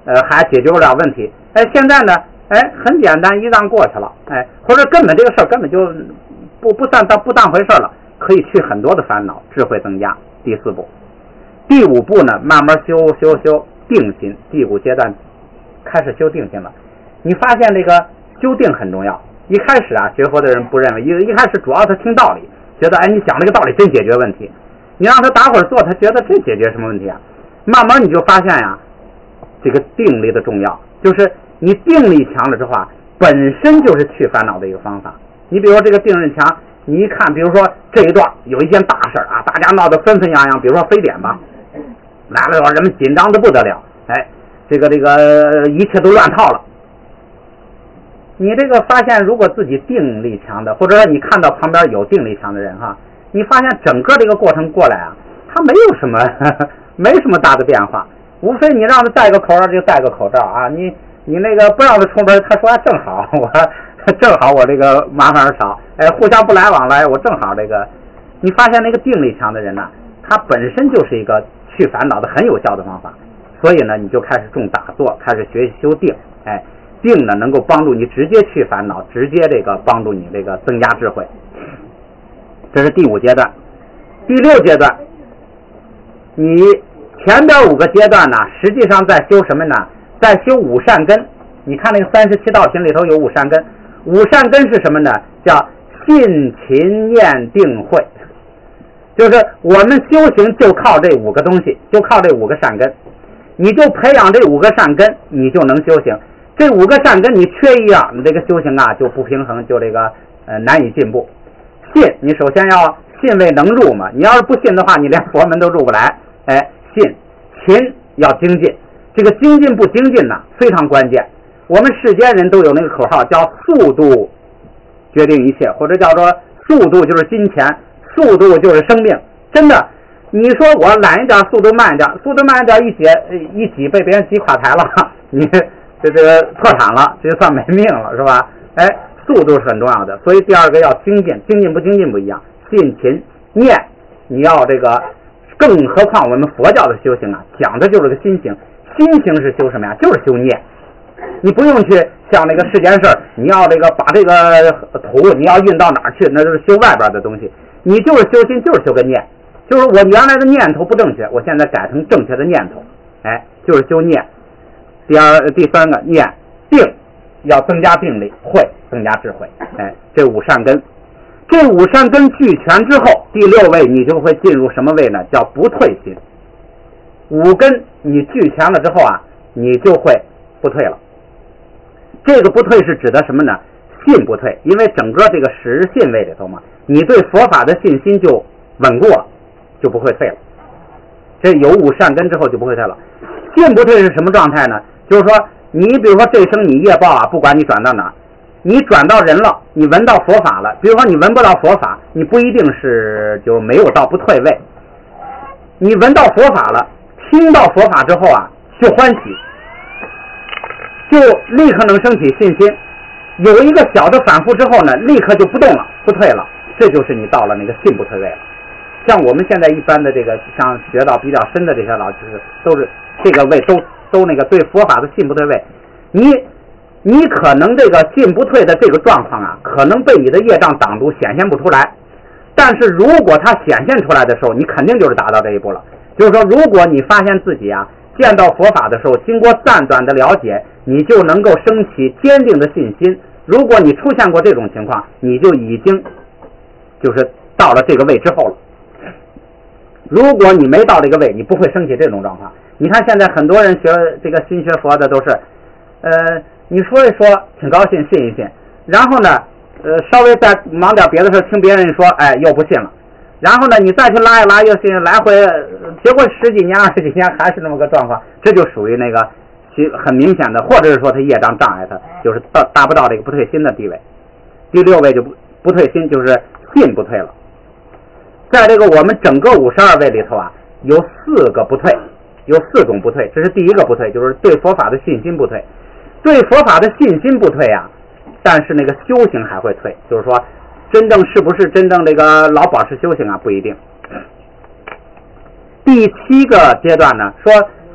还解决不了问题。现在呢，很简单，一让过去了，或者根本这个事儿根本就不当回事了，可以去很多的烦恼，智慧增加。第4步，第5步呢，慢慢修定心。第5阶段开始修定心了。你发现这个修定很重要。一开始啊，学佛的人不认为，一开始主要他听道理，觉得你讲这个道理真解决问题。你让他打会儿坐，他觉得这解决什么问题啊？慢慢你就发现呀，这个定力的重要，就是你定力强了之后啊，本身就是去烦恼的一个方法。你比如说这个定力强，你一看，比如说这一段有一件大事啊，大家闹得纷纷扬扬，比如说非典吧，来了以后人们紧张的不得了，这个一切都乱套了。你这个发现，如果自己定力强的，或者说你看到旁边有定力强的人哈，你发现整个这个过程过来啊，他没有什么没什么大的变化，无非你让他戴个口罩就戴个口罩啊，你那个不让他出门，他说正好我这个麻烦少，互相不来往来，我正好这个。你发现那个定力强的人呢，他本身就是一个去烦恼的很有效的方法，所以呢，你就开始重打坐，开始学习修定，定呢能够帮助你直接去烦恼，直接这个帮助你这个增加智慧。这是第5阶段。第6阶段，你前边5个阶段呢，实际上在修什么呢？在修5善根。你看那个37道品里头有5善根。5善根是什么呢？叫信勤念定慧。就是我们修行就靠这5个东西，就靠这5个善根。你就培养这5个善根，你就能修行。这5个善根你缺一样，你这个修行啊就不平衡，就这个难以进步。信，你首先要信为能入嘛，你要是不信的话，你连佛门都入不来。信。勤要精进，这个精进不精进呢，非常关键。我们世间人都有那个口号，叫速度决定一切，或者叫做速度就是金钱，速度就是生命。真的，你说我懒一点，速度慢一点，一挤被别人挤垮台了，你这个破产了，这就算没命了，是吧？速度是很重要的。所以第2个要精进，精进不精进不一样。信勤念，你要这个，更何况我们佛教的修行啊，讲的就是个心行。心行是修什么呀？就是修念。你不用去像那个世间事儿，你要这个把这个土你要运到哪儿去，那是修外边的东西。你就是修心，就是修个念，就是我原来的念头不正确，我现在改成正确的念头，就是修念。第3个念定，要增加定力，慧增加智慧。这5善根，这5善根俱全之后，第6位你就会进入什么位呢？叫不退心。5根你俱全了之后啊，你就会不退了。这个不退是指的什么呢？信不退，因为整个这个实信位里头嘛，你对佛法的信心就稳固了，就不会退了。这有5善根之后就不会退了。信不退是什么状态呢？就是说，你比如说这生你业报啊，不管你转到哪，你转到人了，你闻到佛法了，比如说你闻不到佛法，你不一定是就没有到不退位，你闻到佛法了，听到佛法之后啊，就欢喜，就立刻能升起信心。有一个小的反复之后呢，立刻就不动了，不退了，这就是你到了那个信不退位了。像我们现在一般的这个像学到比较深的这些老师，都是这个位都那个对佛法的信不退位。你可能这个信不退的这个状况啊，可能被你的业障挡住，显现不出来。但是如果它显现出来的时候，你肯定就是达到这一步了。就是说，如果你发现自己啊见到佛法的时候，经过暂短的了解，你就能够升起坚定的信心。如果你出现过这种情况，你就已经就是到了这个位之后了。如果你没到这个位，你不会升起这种状况。你看现在很多人学这个新学佛的都是，你说一说挺高兴，信一信，然后呢，稍微再忙点别的事，听别人说，又不信了，然后呢，你再去拉一拉又信，来回结果10几年、20几年还是那么个状况，这就属于那个很明显的，或者是说他业障障碍他，就是达不到这个不退心的地位。第6位就不退心，就是信不退了。在这个我们整个52位里头啊，有4个不退，有4种不退。这是第1个不退，就是对佛法的信心不退。对佛法的信心不退啊，但是那个修行还会退，就是说真正是不是真正这个老保持修行啊，不一定。第7个阶段呢，说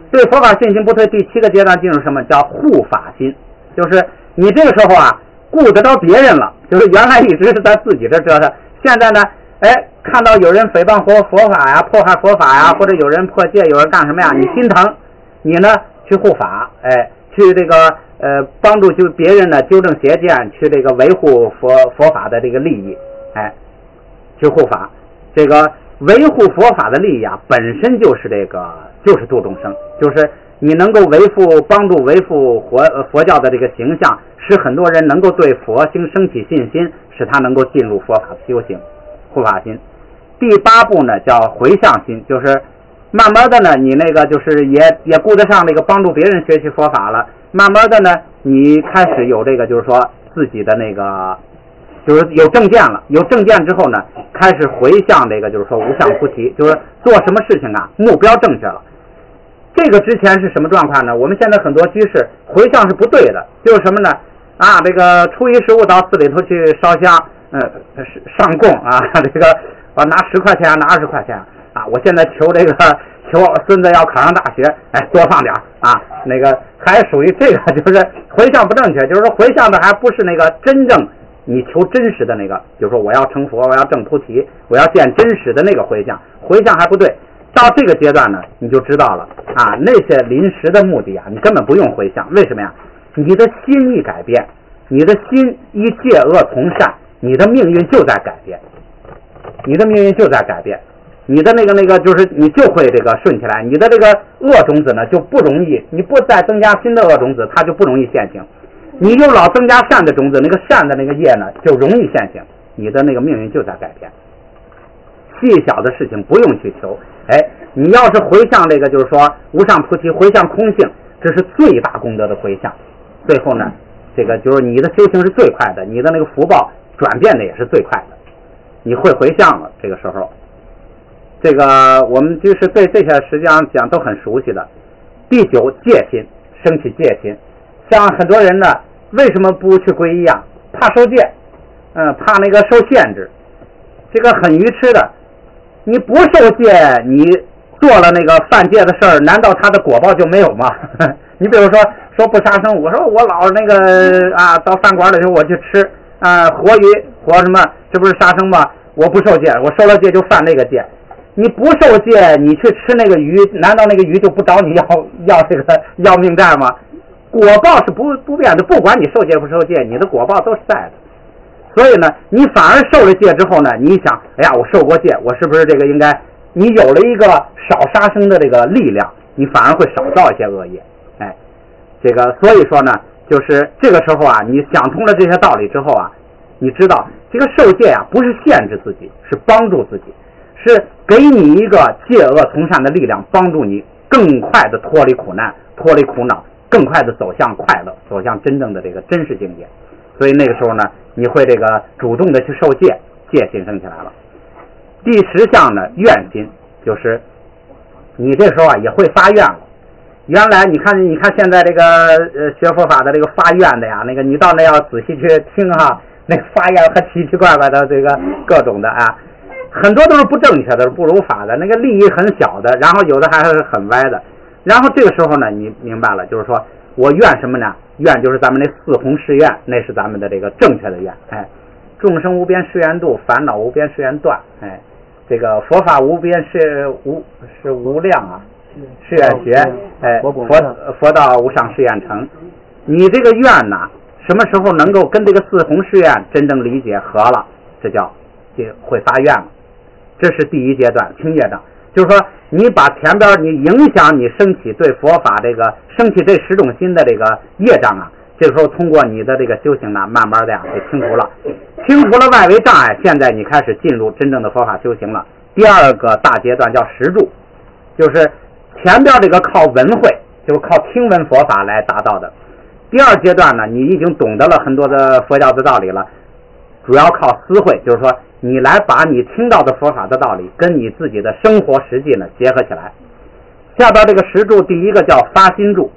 对佛法信心不退，第7个阶段进入什么叫护法心，就是你这个时候啊顾得着别人了，就是原来一直是在自己这折腾，现在呢看到有人诽谤佛法呀，迫害佛法呀，或者有人破戒，有人干什么呀，你心疼，你呢去护法，去这个帮助就别人呢纠正邪见，去这个维护佛法的这个利益，去护法。这个维护佛法的利益啊，本身就是就是度众生，就是你能够帮助维护佛教的这个形象，使很多人能够对佛心升起信心，使他能够进入佛法的修行，护法心。第8步呢叫回向心，就是慢慢的呢你那个就是也顾得上这个帮助别人学习佛法了，慢慢的呢你开始有这个就是说自己的那个就是有正见了，有正见之后呢开始回向这个就是说无上菩提，就是做什么事情啊目标正确了。这个之前是什么状况呢？我们现在很多居士回向是不对的，就是什么呢这个初一十五到寺里头去烧香上供这个拿10块钱拿20块钱我现在求孙子要考上大学，多放点那个还属于这个就是回向不正确，就是说回向的还不是那个真正你求真实的那个，就是说我要成佛，我要证菩提，我要见真实的那个回向还不对。到这个阶段呢你就知道了那些临时的目的你根本不用回向。为什么呀？你的心一改变，你的心一戒恶从善，你的命运就在改变，你的命运就在改变，你的那个就是你就会这个顺起来，你的这个恶种子呢就不容易，你不再增加新的恶种子，它就不容易现行。你又老增加善的种子，那个善的那个业呢就容易现行，你的那个命运就在改变。细小的事情不用去求，你要是回向这个就是说无上菩提，回向空性，这是最大功德的回向。最后呢这个就是你的修行是最快的，你的那个福报转变的也是最快的，你会回向了。这个时候这个我们就是对这些实际上讲都很熟悉的。第9戒心，升起戒心。像很多人呢为什么不去皈依怕受戒，怕那个受限制，这个很愚痴的。你不受戒，你做了那个犯戒的事儿，难道他的果报就没有吗？你比如说不杀生，我说我老那个到饭馆里头我去吃活鱼活什么，这不是杀生吗？我不受戒，我受了戒就犯那个戒。你不受戒，你去吃那个鱼，难道那个鱼就不找你要命债吗？果报是不变的，不管你受戒不受戒，你的果报都是在的。所以呢你反而受了戒之后呢，你想我受过戒，我是不是这个应该，你有了一个少杀生的这个力量，你反而会少造一些恶业。这个所以说呢就是这个时候你想通了这些道理之后你知道这个受戒不是限制自己，是帮助自己，是给你一个戒恶从善的力量，帮助你更快的脱离苦难，脱离苦恼，更快的走向快乐，走向真正的这个真实境界。所以那个时候呢你会这个主动的去受戒，戒心升起来了。第10项呢愿心，就是你这时候也会发愿了。原来你看现在这个学佛法的这个发愿的那个你到那要仔细去听那个发愿和奇奇怪怪的这个各种的很多都是不正确的，不如法的，那个利益很小的，然后有的还是很歪的。然后这个时候呢你明白了，就是说我愿什么呢？愿就是咱们那4弘誓愿，那是咱们的这个正确的愿。众生无边誓愿度，烦恼无边誓愿断。这个佛法无边是无量誓愿学。佛道无上誓愿成。你这个愿呢，什么时候能够跟这个4弘誓愿真正理解合了，这叫会发愿了。这是第1阶段听业障，就是说你把前边你影响你升起对佛法这个升起这10种心的这个业障这个时候通过你的这个修行呢，慢慢的就清除了外围障碍。现在你开始进入真正的佛法修行了。第2个大阶段叫实住，就是前边这个靠闻会，就是靠听闻佛法来达到的。第2阶段呢，你已经懂得了很多的佛教的道理了，主要靠思会，就是说你来把你听到的佛法的道理跟你自己的生活实际呢结合起来。下边这个实住，第1个叫发心住。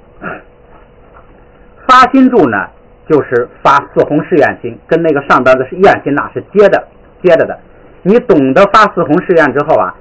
发心住呢就是发4弘誓愿心，跟那个上边的愿心是接着的。你懂得发4弘誓愿之后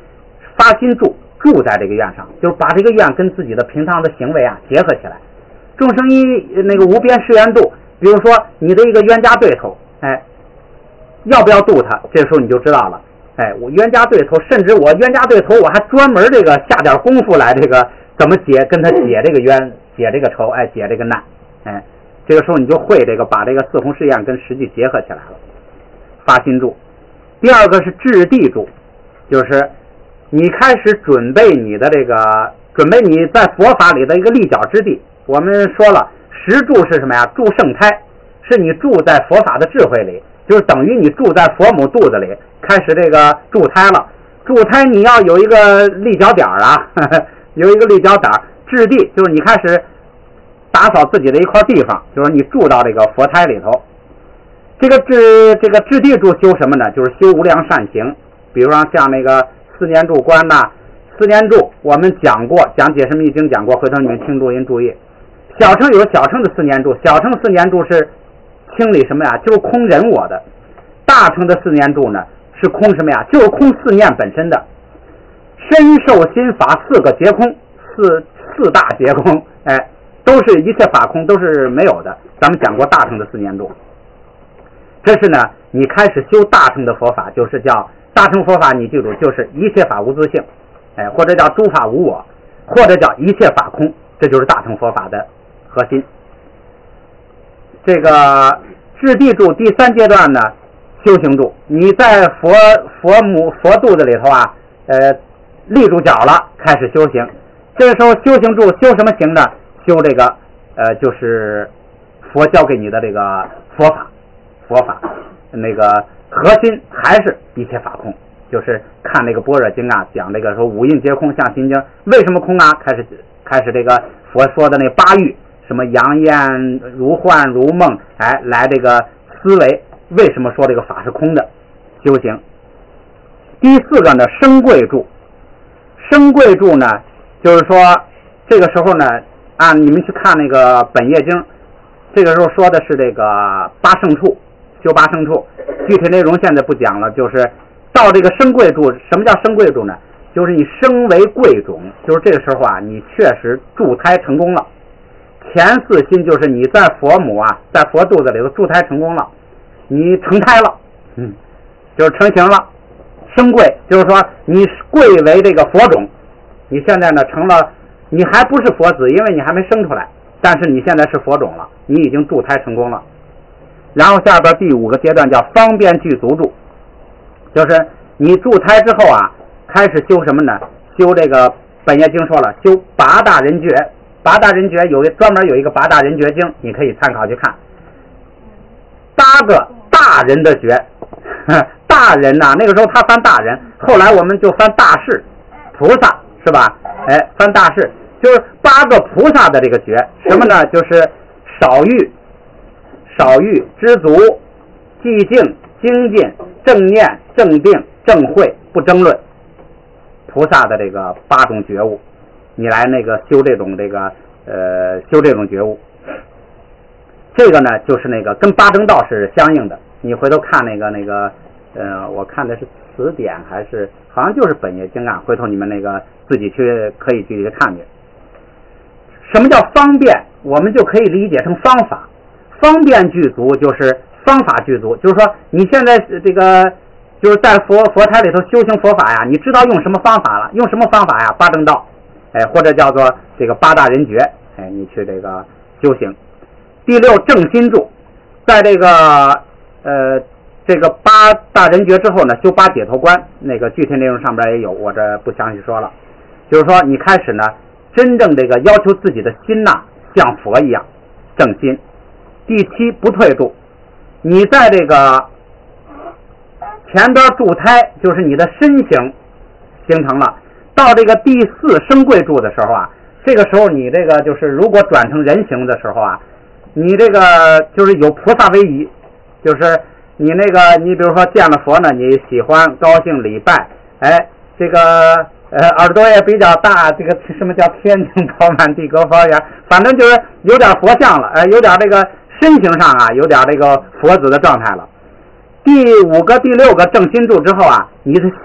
发心住在这个愿上，就是把这个愿跟自己的平常的行为啊结合起来。众生那个无边誓愿度，比如说你的一个冤家对头，要不要度他，这时候你就知道了。我冤家对头，甚至我冤家对头，我还专门这个下点功夫来这个怎么跟他解这个冤，解这个仇，解这个难。这个时候你就会这个把这个四弘誓愿跟实际结合起来了，发心住。第二个是质地住，就是你开始准备你的这个你在佛法里的一个立脚之地。我们说了，实住是什么呀？住圣胎，是你住在佛法的智慧里，就是等于你住在佛母肚子里，开始这个住胎了。住胎你要有一个立脚点啊，有一个立脚点。质地就是你开始打扫自己的一块地方，就是你住到这个佛胎里头。这个质地住修什么呢？就是修无量善行。比如说像那个四念住观呐，四念住我们讲过，讲解释密经讲过，回头你们听录音注意。小乘有小乘的四念住，小乘四念住是清理什么呀？就是空人我的。大乘的四念住呢是空什么呀？就是空四念本身的。身受心法四个皆空，四大皆空，都是一切法空，都是没有的。咱们讲过大乘的四念住。这是呢你开始修大乘的佛法，就是叫大乘佛法，你记住就是一切法无自性，或者叫诸法无我，或者叫一切法空，这就是大乘佛法的核心。这个质地住第三阶段呢，修行住，你在佛肚子里头啊，立住脚了，开始修行。这个时候修行住修什么行呢？修这个就是佛教给你的这个佛法，那个核心还是一切法空。就是看那个般若经啊，讲这个说五蕴皆空，像心经为什么空啊？开始这个佛说的那八欲，什么阳焰如幻如梦，来这个思维为什么说这个法是空的修行。第四个呢，生贵住。生贵住呢，就是说这个时候呢，你们去看那个本业经，这个时候说的是这个八圣处，修八圣处，具体内容现在不讲了。就是到这个生贵住，什么叫生贵住呢？就是你生为贵种，就是这个时候啊，你确实助胎成功了。前四心就是你在佛母啊，在佛肚子里头助胎成功了，你成胎了，就是成型了。生贵就是说你贵为这个佛种，你现在呢成了，你还不是佛子，因为你还没生出来，但是你现在是佛种了，你已经助胎成功了。然后下边第五个阶段叫方便具足住，就是你助胎之后啊，开始修什么呢？修这个本业经说了，修八大人觉。八大人觉专门有一个八大人觉经，你可以参考去看。八个大人的觉，大人呐，那个时候他翻大人，后来我们就翻大士菩萨，是吧？翻大士就是八个菩萨的这个觉，什么呢？就是少欲、知足、寂静、精进、正念、正定、正慧、不争论，菩萨的这个八种觉悟，你来那个修这种觉悟。这个呢就是那个跟八正道是相应的。你回头看那个我看的是词典还是好像就是本业经啊，回头你们那个自己可以具体看去。什么叫方便？我们就可以理解成方法。方便具足就是方法具足，就是说你现在这个就是在佛台里头修行佛法呀，你知道用什么方法了？用什么方法呀？八正道，或者叫做这个八大人觉，你去这个修行。第六正心住，在这个八大人觉之后呢，修八解脱观，那个具体内容上边也有，我这不详细说了。就是说你开始呢，真正这个要求自己的心呐，像佛一样正心。第七不退住，你在这个前边助胎，就是你的身形形成了，到这个第四生贵住的时候啊，这个时候你这个就是如果转成人形的时候啊，你这个就是有菩萨威仪，就是你那个你比如说见了佛呢，你喜欢高兴礼拜，这个耳朵也比较大，这个什么叫天庭饱满地阁方圆，反正就是有点佛像了，有点这个身形上啊有点这个佛子的状态了。第五个第六个正心住之后啊，你的心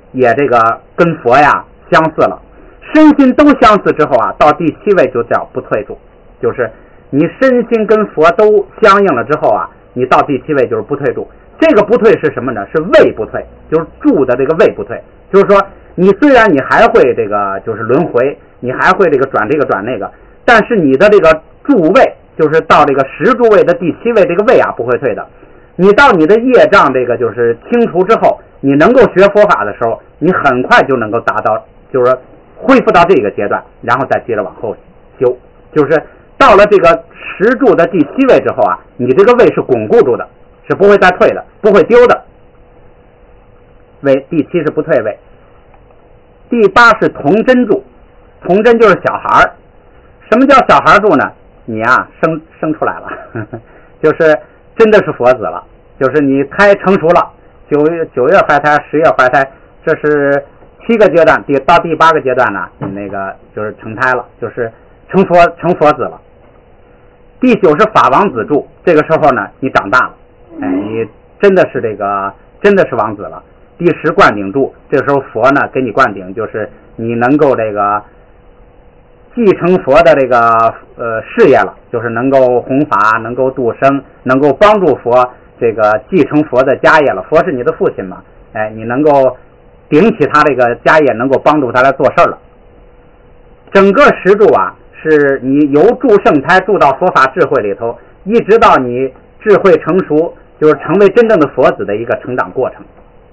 也这个跟佛呀相似了，身心都相似之后啊，到第7位就叫不退住，就是你身心跟佛都相应了之后啊，你到第7位就是不退住。这个不退是什么呢？是位不退，就是住的这个位不退。就是说，你虽然你还会这个就是轮回，你还会这个转这个转那个，但是你的这个住位，就是到这个10住位的第7位这个位啊，不会退的。你到你的业障这个就是清除之后，你能够学佛法的时候，你很快就能够达到，就是说恢复到这个阶段，然后再接着往后修。就是到了这个10住的第7位之后啊，你这个位是巩固住的，是不会再退的，不会丢的。位第7是不退位。第8是童真住，童真就是小孩儿。什么叫小孩住呢？你啊生出来了，就是真的是佛子了，就是你胎成熟了，9月怀胎10月怀胎，这是7个阶段，到第8个阶段呢，你那个就是成胎了，就是成佛子了。第9是法王子住，这个时候呢你长大了，你真的是王子了。第10灌顶住，这个时候佛呢给你灌顶，就是你能够这个继承佛的这个事业了，就是能够弘法，能够度生，能够帮助佛这个继承佛的家业了。佛是你的父亲嘛，你能够顶起他这个家业，能够帮助他来做事了。整个10住啊，是你由住圣胎住到佛法智慧里头，一直到你智慧成熟，就是成为真正的佛子的一个成长过程。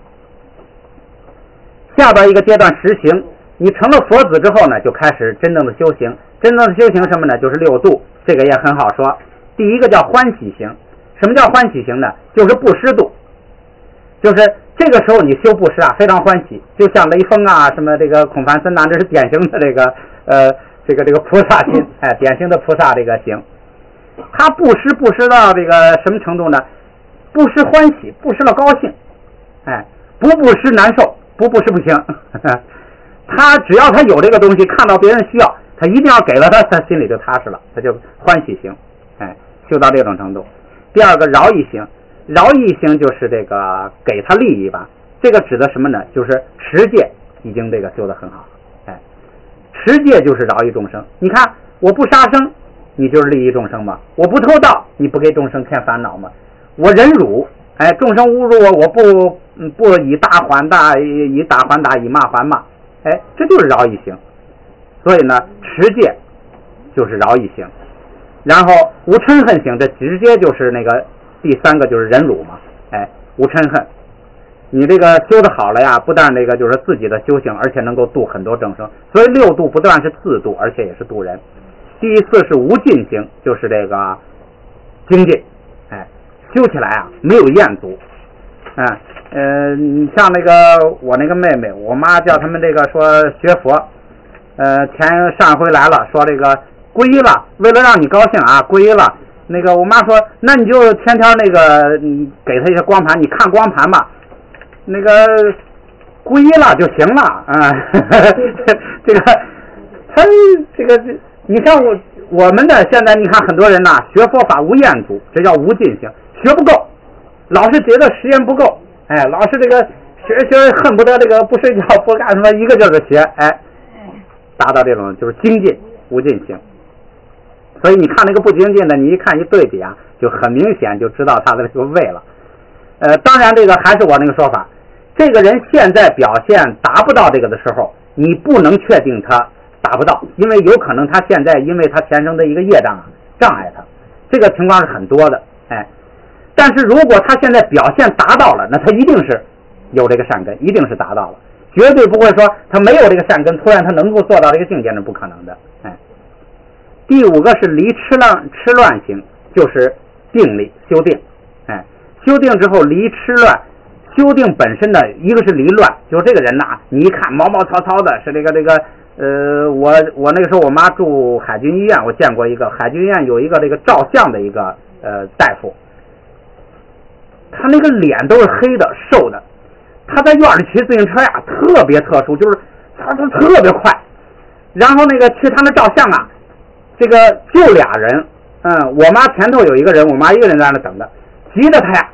下边一个阶段实行，你成了佛子之后呢，就开始真正的修行。真正的修行什么呢？就是6度，这个也很好说。第一个叫欢喜行。什么叫欢喜行呢？就是布施度，就是这个时候你修布施啊，非常欢喜，就像雷锋啊，什么这个孔繁森呐，这是典型的这个菩萨心，典型的菩萨这个行。他布施到这个什么程度呢？布施欢喜，布施了高兴，不布施难受，不布施不行。他只要他有这个东西，看到别人需要，他一定要给了他，他心里就踏实了，他就欢喜行，修到这种程度。第二个饶益行，饶益行就是这个给他利益吧，这个指的什么呢？就是持戒已经这个修得很好，持戒就是饶益众生。你看我不杀生，你就是利益众生嘛；我不偷盗，你不给众生添烦恼嘛；我忍辱，众生侮辱我，我不以大还大，以打还打，以骂还骂，这就是饶益行。所以呢，持戒就是饶益行。然后无嗔恨行，这直接就是那个第3个就是忍辱嘛，无嗔恨。你这个修得好了呀，不但这个就是自己的修行，而且能够度很多众生。所以6度不但是自度，而且也是度人。第4是无尽行，就是这个精进，修起来啊没有厌足。你像那个我那个妹妹，我妈叫他们这个说学佛，上回来了，说这个皈依了，为了让你高兴啊，皈依了。那个我妈说，那你就天天那个给他一些光盘，你看光盘吧，那个皈依了就行了。这个他这个你看我们的现在你看很多人呐，学佛法无厌足，这叫无尽行，学不够，老是觉得时间不够，老是这个学恨不得这个不睡觉不干什么，一个劲儿的学，达到这种就是精进无尽行。所以你看那个不精进的，你一看一对比啊，就很明显就知道他的这个位了。当然这个还是我那个说法，这个人现在表现达不到这个的时候，你不能确定他达不到，因为有可能他现在因为他前生的一个业障碍他，这个情况是很多的。但是如果他现在表现达到了，那他一定是有这个善根，一定是达到了，绝对不会说他没有这个善根，突然他能够做到这个境界，是不可能的。第5个是离痴乱行，就是定力修定。修定之后离痴乱，修定本身的一个是离乱，就是这个人呐，你一看毛毛糙糙的，是这个我那个时候我妈住海军医院，我见过一个海军医院有一个这个照相的一个大夫，他那个脸都是黑的瘦的，他在院里骑自行车呀特别特殊，就是他特别快，然后那个去他那照相啊，这个就俩人，我妈前头有一个人，我妈一个人在那等着，急着他呀，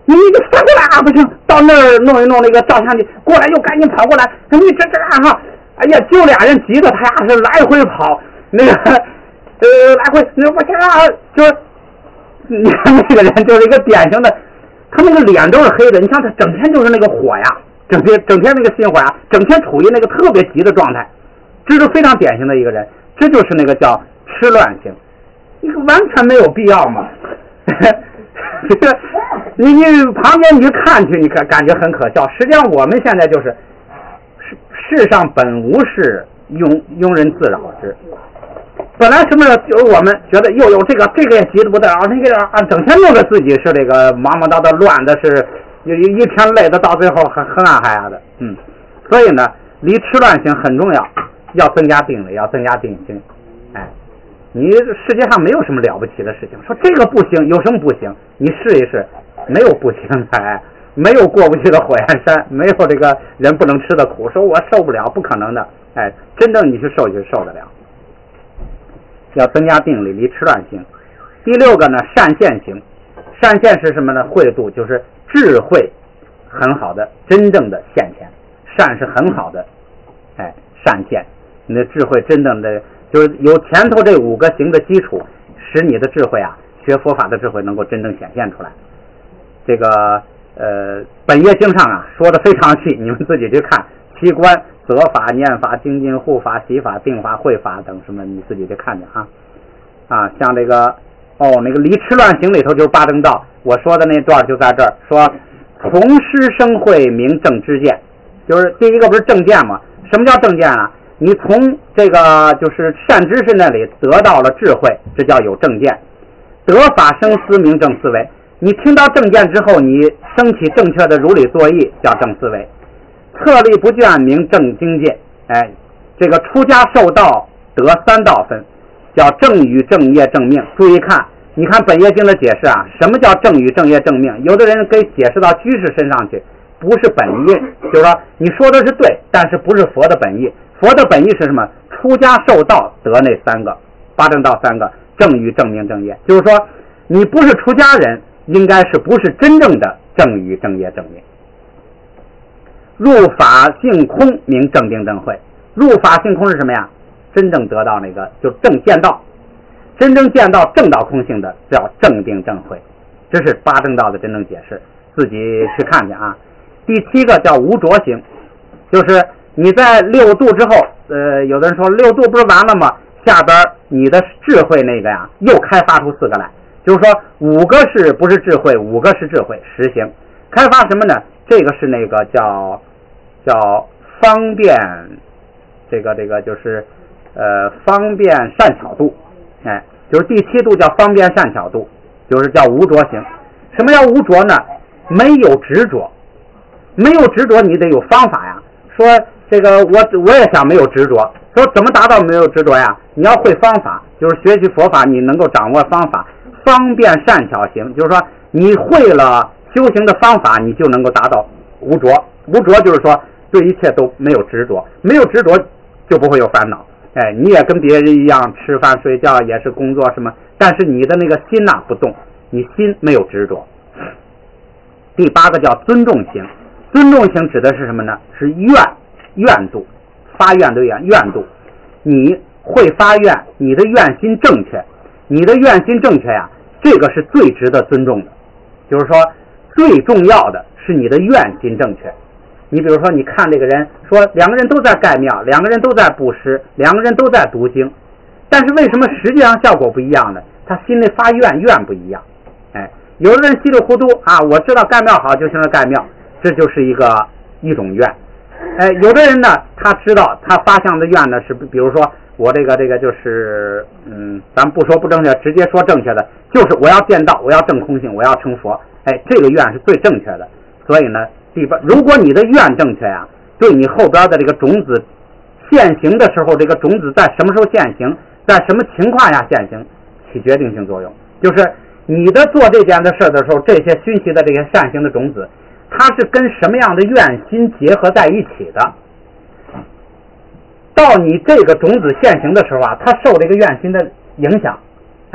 你就翻过来啊，不行，到那儿弄一弄那个照相机，过来又赶紧跑过来，你这哈，哎呀，就俩人急着他呀是来回跑，那个来回那我天啊，就是你看那个人就是一个典型的，他那个脸都是黑的，你像他整天就是那个火呀，整天那个心火呀，整天处于那个特别急的状态，这是非常典型的一个人，这就是那个叫痴乱型，你完全没有必要嘛。这个你旁边你去看去，你感觉很可笑。实际上我们现在就是世上本无事，庸人自扰之。本来什么就是我们觉得又有这个也急得不得了，那个整天弄得自己是这个忙忙叨叨乱的，是一天累的，到最后很暗嗨呀的。所以呢，离痴乱型很重要，要增加定力，要增加定心。你世界上没有什么了不起的事情，说这个不行，有什么不行？你试一试，没有不行的，没有过不去的火焰山，没有这个人不能吃的苦，说我受不了，不可能的。真正你去受就受得了。要增加定力，离痴乱型。第6个呢，善现型。善现是什么呢？慧度，就是智慧很好的，真正的现前。善是很好的，善现，你的智慧真正的。就是有前头这5个行的基础，使你的智慧啊，学佛法的智慧能够真正显现出来。这个本业经上啊说的非常细，你们自己去看七观、择法、念法、精进、护法、习法、定法、慧法等什么，你自己去看去啊。像这个那个离痴乱行里头就是八正道，我说的那段就在这儿说，从师生慧明正知见，就是第一个不是正见吗？什么叫正见啊？你从这个就是善知识那里得到了智慧，这叫有正见。得法生思明正思维，你听到正见之后，你升起正确的如理作意，叫正思维。策力不倦明正精进，这个出家受道得3道分，叫正语正业正命。注意看，你看本业经的解释啊，什么叫正语正业正命？有的人给解释到居士身上去，不是本意，就是说你说的是对，但是不是佛的本意。佛的本意是什么？出家受道得那3个八正道3个，正语正命正业，就是说你不是出家人，应该是不是真正的正语正业正命。入法性空名正定正慧。入法性空是什么呀？真正得到那个就正见道，真正见到正道空性的叫正定正慧。这是八正道的真正解释，自己去看去啊。第7个叫无着行，就是你在6度之后，有的人说6度不是完了吗？下边你的智慧那个呀，又开发出4个来，就是说5个是不是智慧，5个是智慧实行。开发什么呢？这个是那个叫方便，这个就是方便善巧度，就是第7度叫方便善巧度，就是叫无着行。什么叫无着呢？没有执着，没有执着，你得有方法呀。说这个我也想没有执着，说怎么达到没有执着呀？你要会方法，就是学习佛法，你能够掌握方法，方便善巧行，就是说你会了修行的方法，你就能够达到无着。无着就是说对一切都没有执着，没有执着就不会有烦恼。你也跟别人一样，吃饭睡觉也是工作什么，但是你的那个心不动，你心没有执着。第8个叫尊重行。尊重行指的是什么呢？是愿度，发愿的愿度。你会发愿，你的愿心正确，你的愿心正确呀，这个是最值得尊重的。就是说最重要的是你的愿心正确。你比如说你看这个人，说2个人都在盖庙，2个人都在布施，2个人都在读经，但是为什么实际上效果不一样呢？他心里发愿不一样。有的人稀里糊涂啊，我知道盖庙好就行了盖庙，这就是一种愿。有的人呢，他知道他发向的愿呢是，比如说我这个就是咱不说不正确，直接说正确的，就是我要见道，我要证空性，我要成佛。这个愿是最正确的。所以呢，如果你的愿正确呀，对你后边的这个种子现行的时候，这个种子在什么时候现行，在什么情况下现行，起决定性作用。就是你的做这件的事的时候，这些熏习的这些善行的种子，它是跟什么样的愿心结合在一起的。到你这个种子现行的时候啊，它受这个愿心的影响，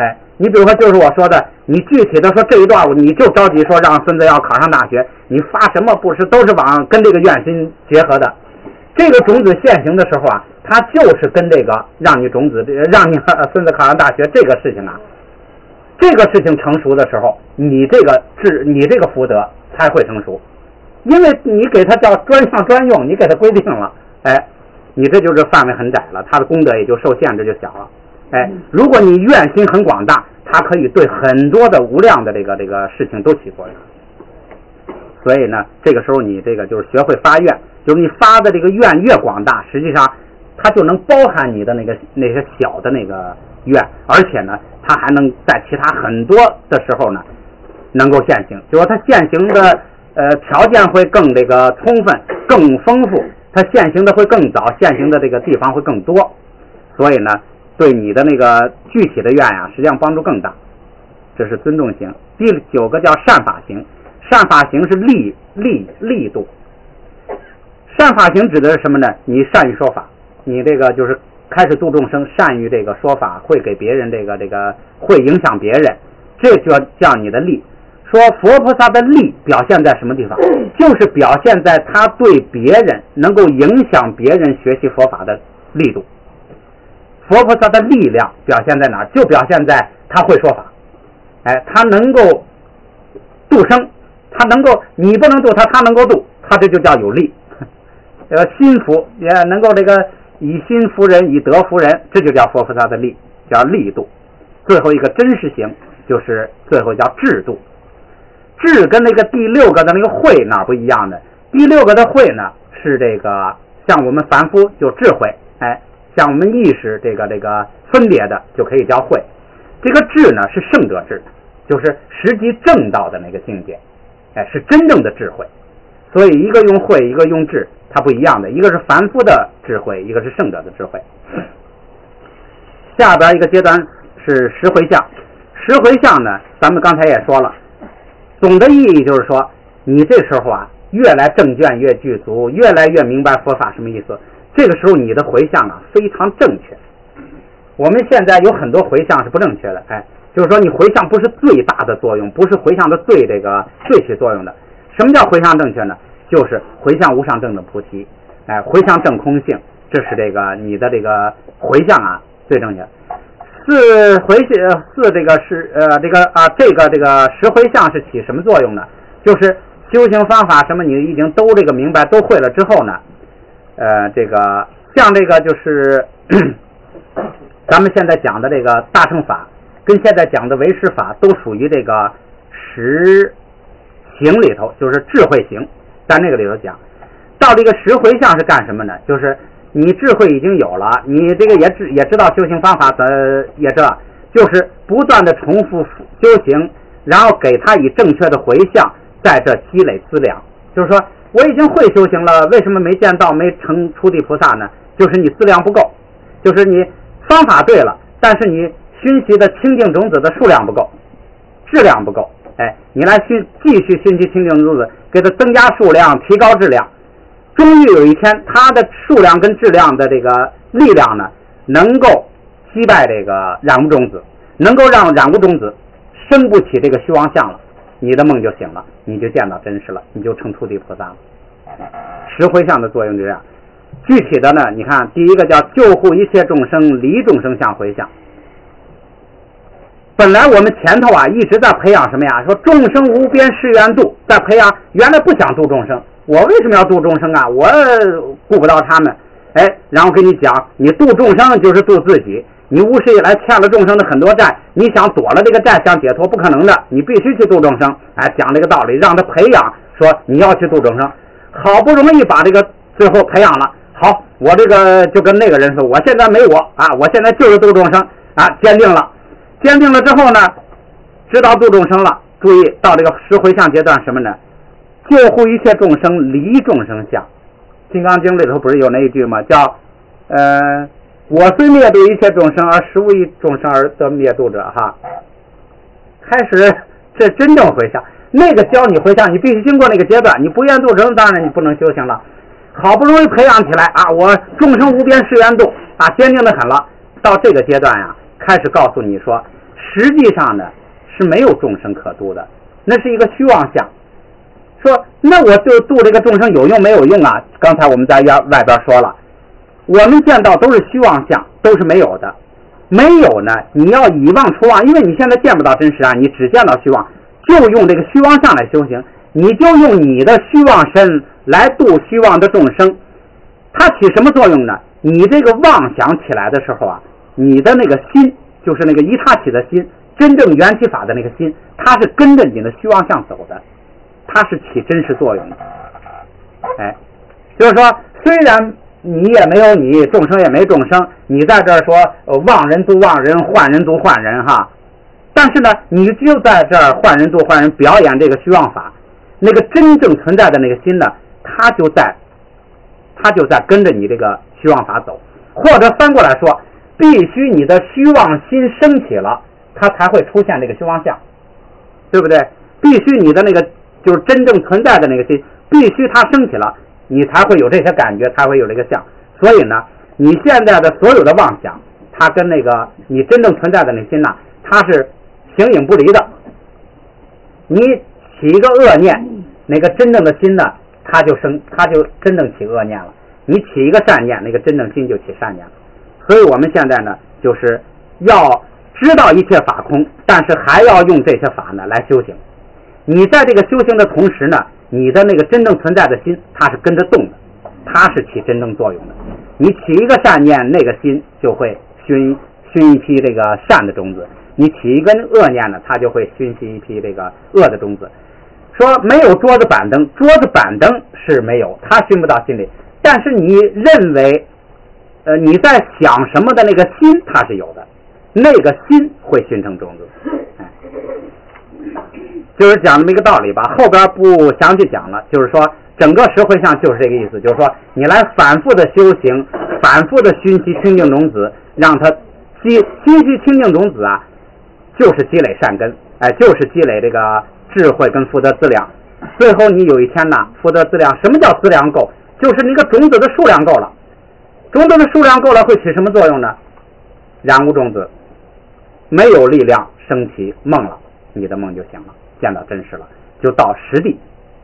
你比如说就是我说的，你具体的说这一段你就着急说让孙子要考上大学，你发什么布施都是往跟这个愿心结合的。这个种子现行的时候啊，它就是跟这个让你孙子考上大学这个事情啊，这个事情成熟的时候，你这个福德才会成熟，因为你给他叫专项专用，你给他规定了，你这就是范围很窄了，他的功德也就受限制就小了。如果你愿心很广大，它可以对很多的无量的这个事情都起作用。所以呢，这个时候你这个就是学会发愿，就是你发的这个愿越广大，实际上它就能包含你的那些小的那个愿，而且呢，它还能在其他很多的时候呢，能够现行，就是说它现行的条件会更这个充分、更丰富，它现行的会更早，现行的这个地方会更多，所以呢，对你的那个具体的愿啊，实际上帮助更大。这是尊重行。第9个叫善法行，善法行是力度。善法行指的是什么呢？你善于说法，你这个就是开始度众生，善于这个说法，会给别人这个会影响别人，这就叫你的力。说佛菩萨的力表现在什么地方？就是表现在他对别人能够影响别人学习佛法的力度。佛菩萨的力量表现在哪儿？就表现在他会说法，他能够度生，他能够，你不能度他，他能够度，他这就叫有力。心服也能够这个以心服人，以德服人，这就叫佛菩萨的力，叫力度。最后一个真实行，就是最后叫智度。智跟那个第6个的那个慧哪不一样的？第6个的慧呢，是这个像我们凡夫就智慧，像我们意识这个分别的就可以叫慧。这个智呢是圣者智，就是实际正道的那个境界，是真正的智慧。所以一个用慧，一个用智，它不一样的，一个是凡夫的智慧，一个是圣者的智慧。下边一个阶段是十回向。十回向呢，咱们刚才也说了，总的意义就是说，你这时候啊，越来正见越具足，越来越明白佛法什么意思。这个时候你的回向啊非常正确。我们现在有很多回向是不正确的，就是说你回向不是最大的作用，不是回向的最起作用的。什么叫回向正确呢？就是回向无上正的菩提，回向正空性，这是这个你的这个回向啊最正确。这个十回向是起什么作用呢？就是修行方法什么你已经都这个明白都会了之后呢，这个像这个就是咱们现在讲的这个大乘法跟现在讲的唯识法都属于这个十行里头，就是智慧行，在那个里头讲到这个十回向是干什么呢？就是你智慧已经有了，你这个也知道修行方法也知道，就是不断的重复修行，然后给他以正确的回向，在这积累资粮。就是说我已经会修行了，为什么没见到没成初地菩萨呢？就是你资粮不够，就是你方法对了，但是你熏习的清净种子的数量不够，质量不够。你来继续熏习清净种子，给它增加数量，提高质量，终于有一天它的数量跟质量的这个力量呢，能够击败这个染污种子，能够让染污种子生不起这个虚妄相了，你的梦就醒了，你就见到真实了，你就成初地菩萨了。十回向的作用就这样。具体的呢，你看第一个叫救护一切众生，离众生相回向。本来我们前头啊一直在培养什么呀？说众生无边誓愿度，在培养原来不想度众生，我为什么要度众生啊？我顾不到他们，然后跟你讲，你度众生就是度自己，你无始以来欠了众生的很多债，你想躲了这个债想解脱不可能的，你必须去度众生。讲这个道理，让他培养，说你要去度众生，好不容易把这个最后培养了，好，我这个就跟那个人说，我现在没我现在就是度众生坚定了。坚定了之后呢，知道度众生了，注意到这个十回向阶段什么呢？救护一切众生，离众生相。金刚经里头不是有那一句吗？叫我虽灭度一切众生，而实无一众生而得灭度者哈。开始这真正回向，那个教你回向，你必须经过那个阶段，你不愿度众生，当然你不能修行了。好不容易培养起来我众生无边誓愿度坚定的很了，到这个阶段开始告诉你说， 实际上呢是没有众生可度的，那是一个虚妄相。说那我就度这个众生有用没有用啊？刚才我们在外边说了，我们见到都是虚妄相，都是没有的。没有呢，你要以妄除妄，因为你现在见不到真实啊，你只见到虚妄，就用这个虚妄相来修行，你就用你的虚妄身来度虚妄的众生。它起什么作用呢？你这个妄想起来的时候啊，你的那个心，就是那个依他起的心，真正缘起法的那个心，它是跟着你的虚妄相走的，它是起真实作用的。哎，就是说虽然你也没有你，众生也没众生，你在这儿说妄人度妄人，幻人度幻人哈，但是呢你就在这儿幻人度幻人表演这个虚妄法，那个真正存在的那个心呢，它就在跟着你这个虚妄法走。或者翻过来说，必须你的虚妄心升起了，它才会出现这个虚妄相，对不对？必须你的那个就是真正存在的那个心，必须它升起了，你才会有这些感觉，才会有这个相。所以呢，你现在的所有的妄想，它跟那个你真正存在的那心呢，它是形影不离的。你起一个恶念，那个真正的心呢，它就真正起恶念了。你起一个善念，那个真正心就起善念了。所以我们现在呢，就是要知道一切法空，但是还要用这些法呢来修行。你在这个修行的同时呢，你的那个真正存在的心，它是跟着动的，它是起真正作用的。你起一个善念，那个心就会熏一批这个善的种子；你起一个恶念呢，它就会熏习一批这个恶的种子。说没有桌子板灯，桌子板灯是没有，它熏不到心里。但是你认为你在想什么的那个心，它是有的，那个心会熏成种子。就是讲这么一个道理吧，后边不详细讲了。就是说整个十回向就是这个意思，就是说你来反复的修行，反复的熏习清净种子，让它熏习清净种子啊，就是积累善根，就是积累这个智慧跟福德资粮。最后你有一天呢，福德资粮，什么叫资粮够？就是那个种子的数量够了。种子的数量够了会起什么作用呢？染污种子，没有力量升起梦了，你的梦就醒了，见到真实了，就到实地。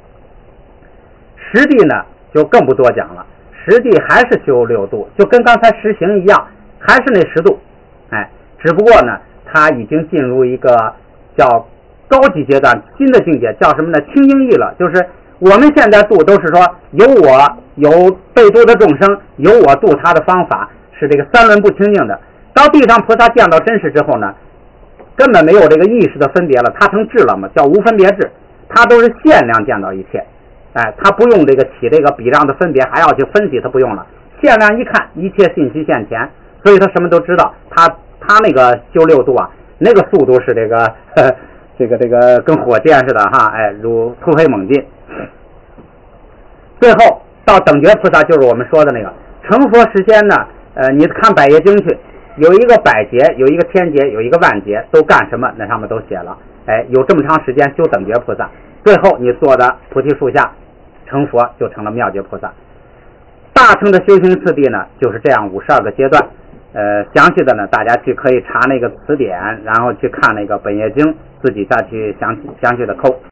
实地呢就更不多讲了，实地还是修六度，就跟刚才实行一样，还是那10度。只不过呢它已经进入一个叫高级阶段，新的境界，叫什么呢？清净意了。就是我们现在度都是说有我有被度的众生，有我度他的方法，是这个三轮不清净的。到地上菩萨见到真实之后呢，根本没有这个意识的分别了，他成智了嘛，叫无分别智，他都是限量见到一切。他不用这个起这个比量的分别，还要去分析，他不用了，限量一看，一切信息现前，所以他什么都知道。他那个修六度啊，那个速度是这个这个跟火箭似的哈，如突飞猛进。最后到等觉菩萨，就是我们说的那个成佛时间呢，你看百业经去，有一个百劫，有一个千劫，有一个万劫，都干什么？那上面都写了。有这么长时间修等觉菩萨，最后你坐的菩提树下成佛，就成了妙觉菩萨。大乘的修行次第呢，就是这样52个阶段。详细的呢，大家去可以查那个词典，然后去看那个本业经，自己再去详细的抠。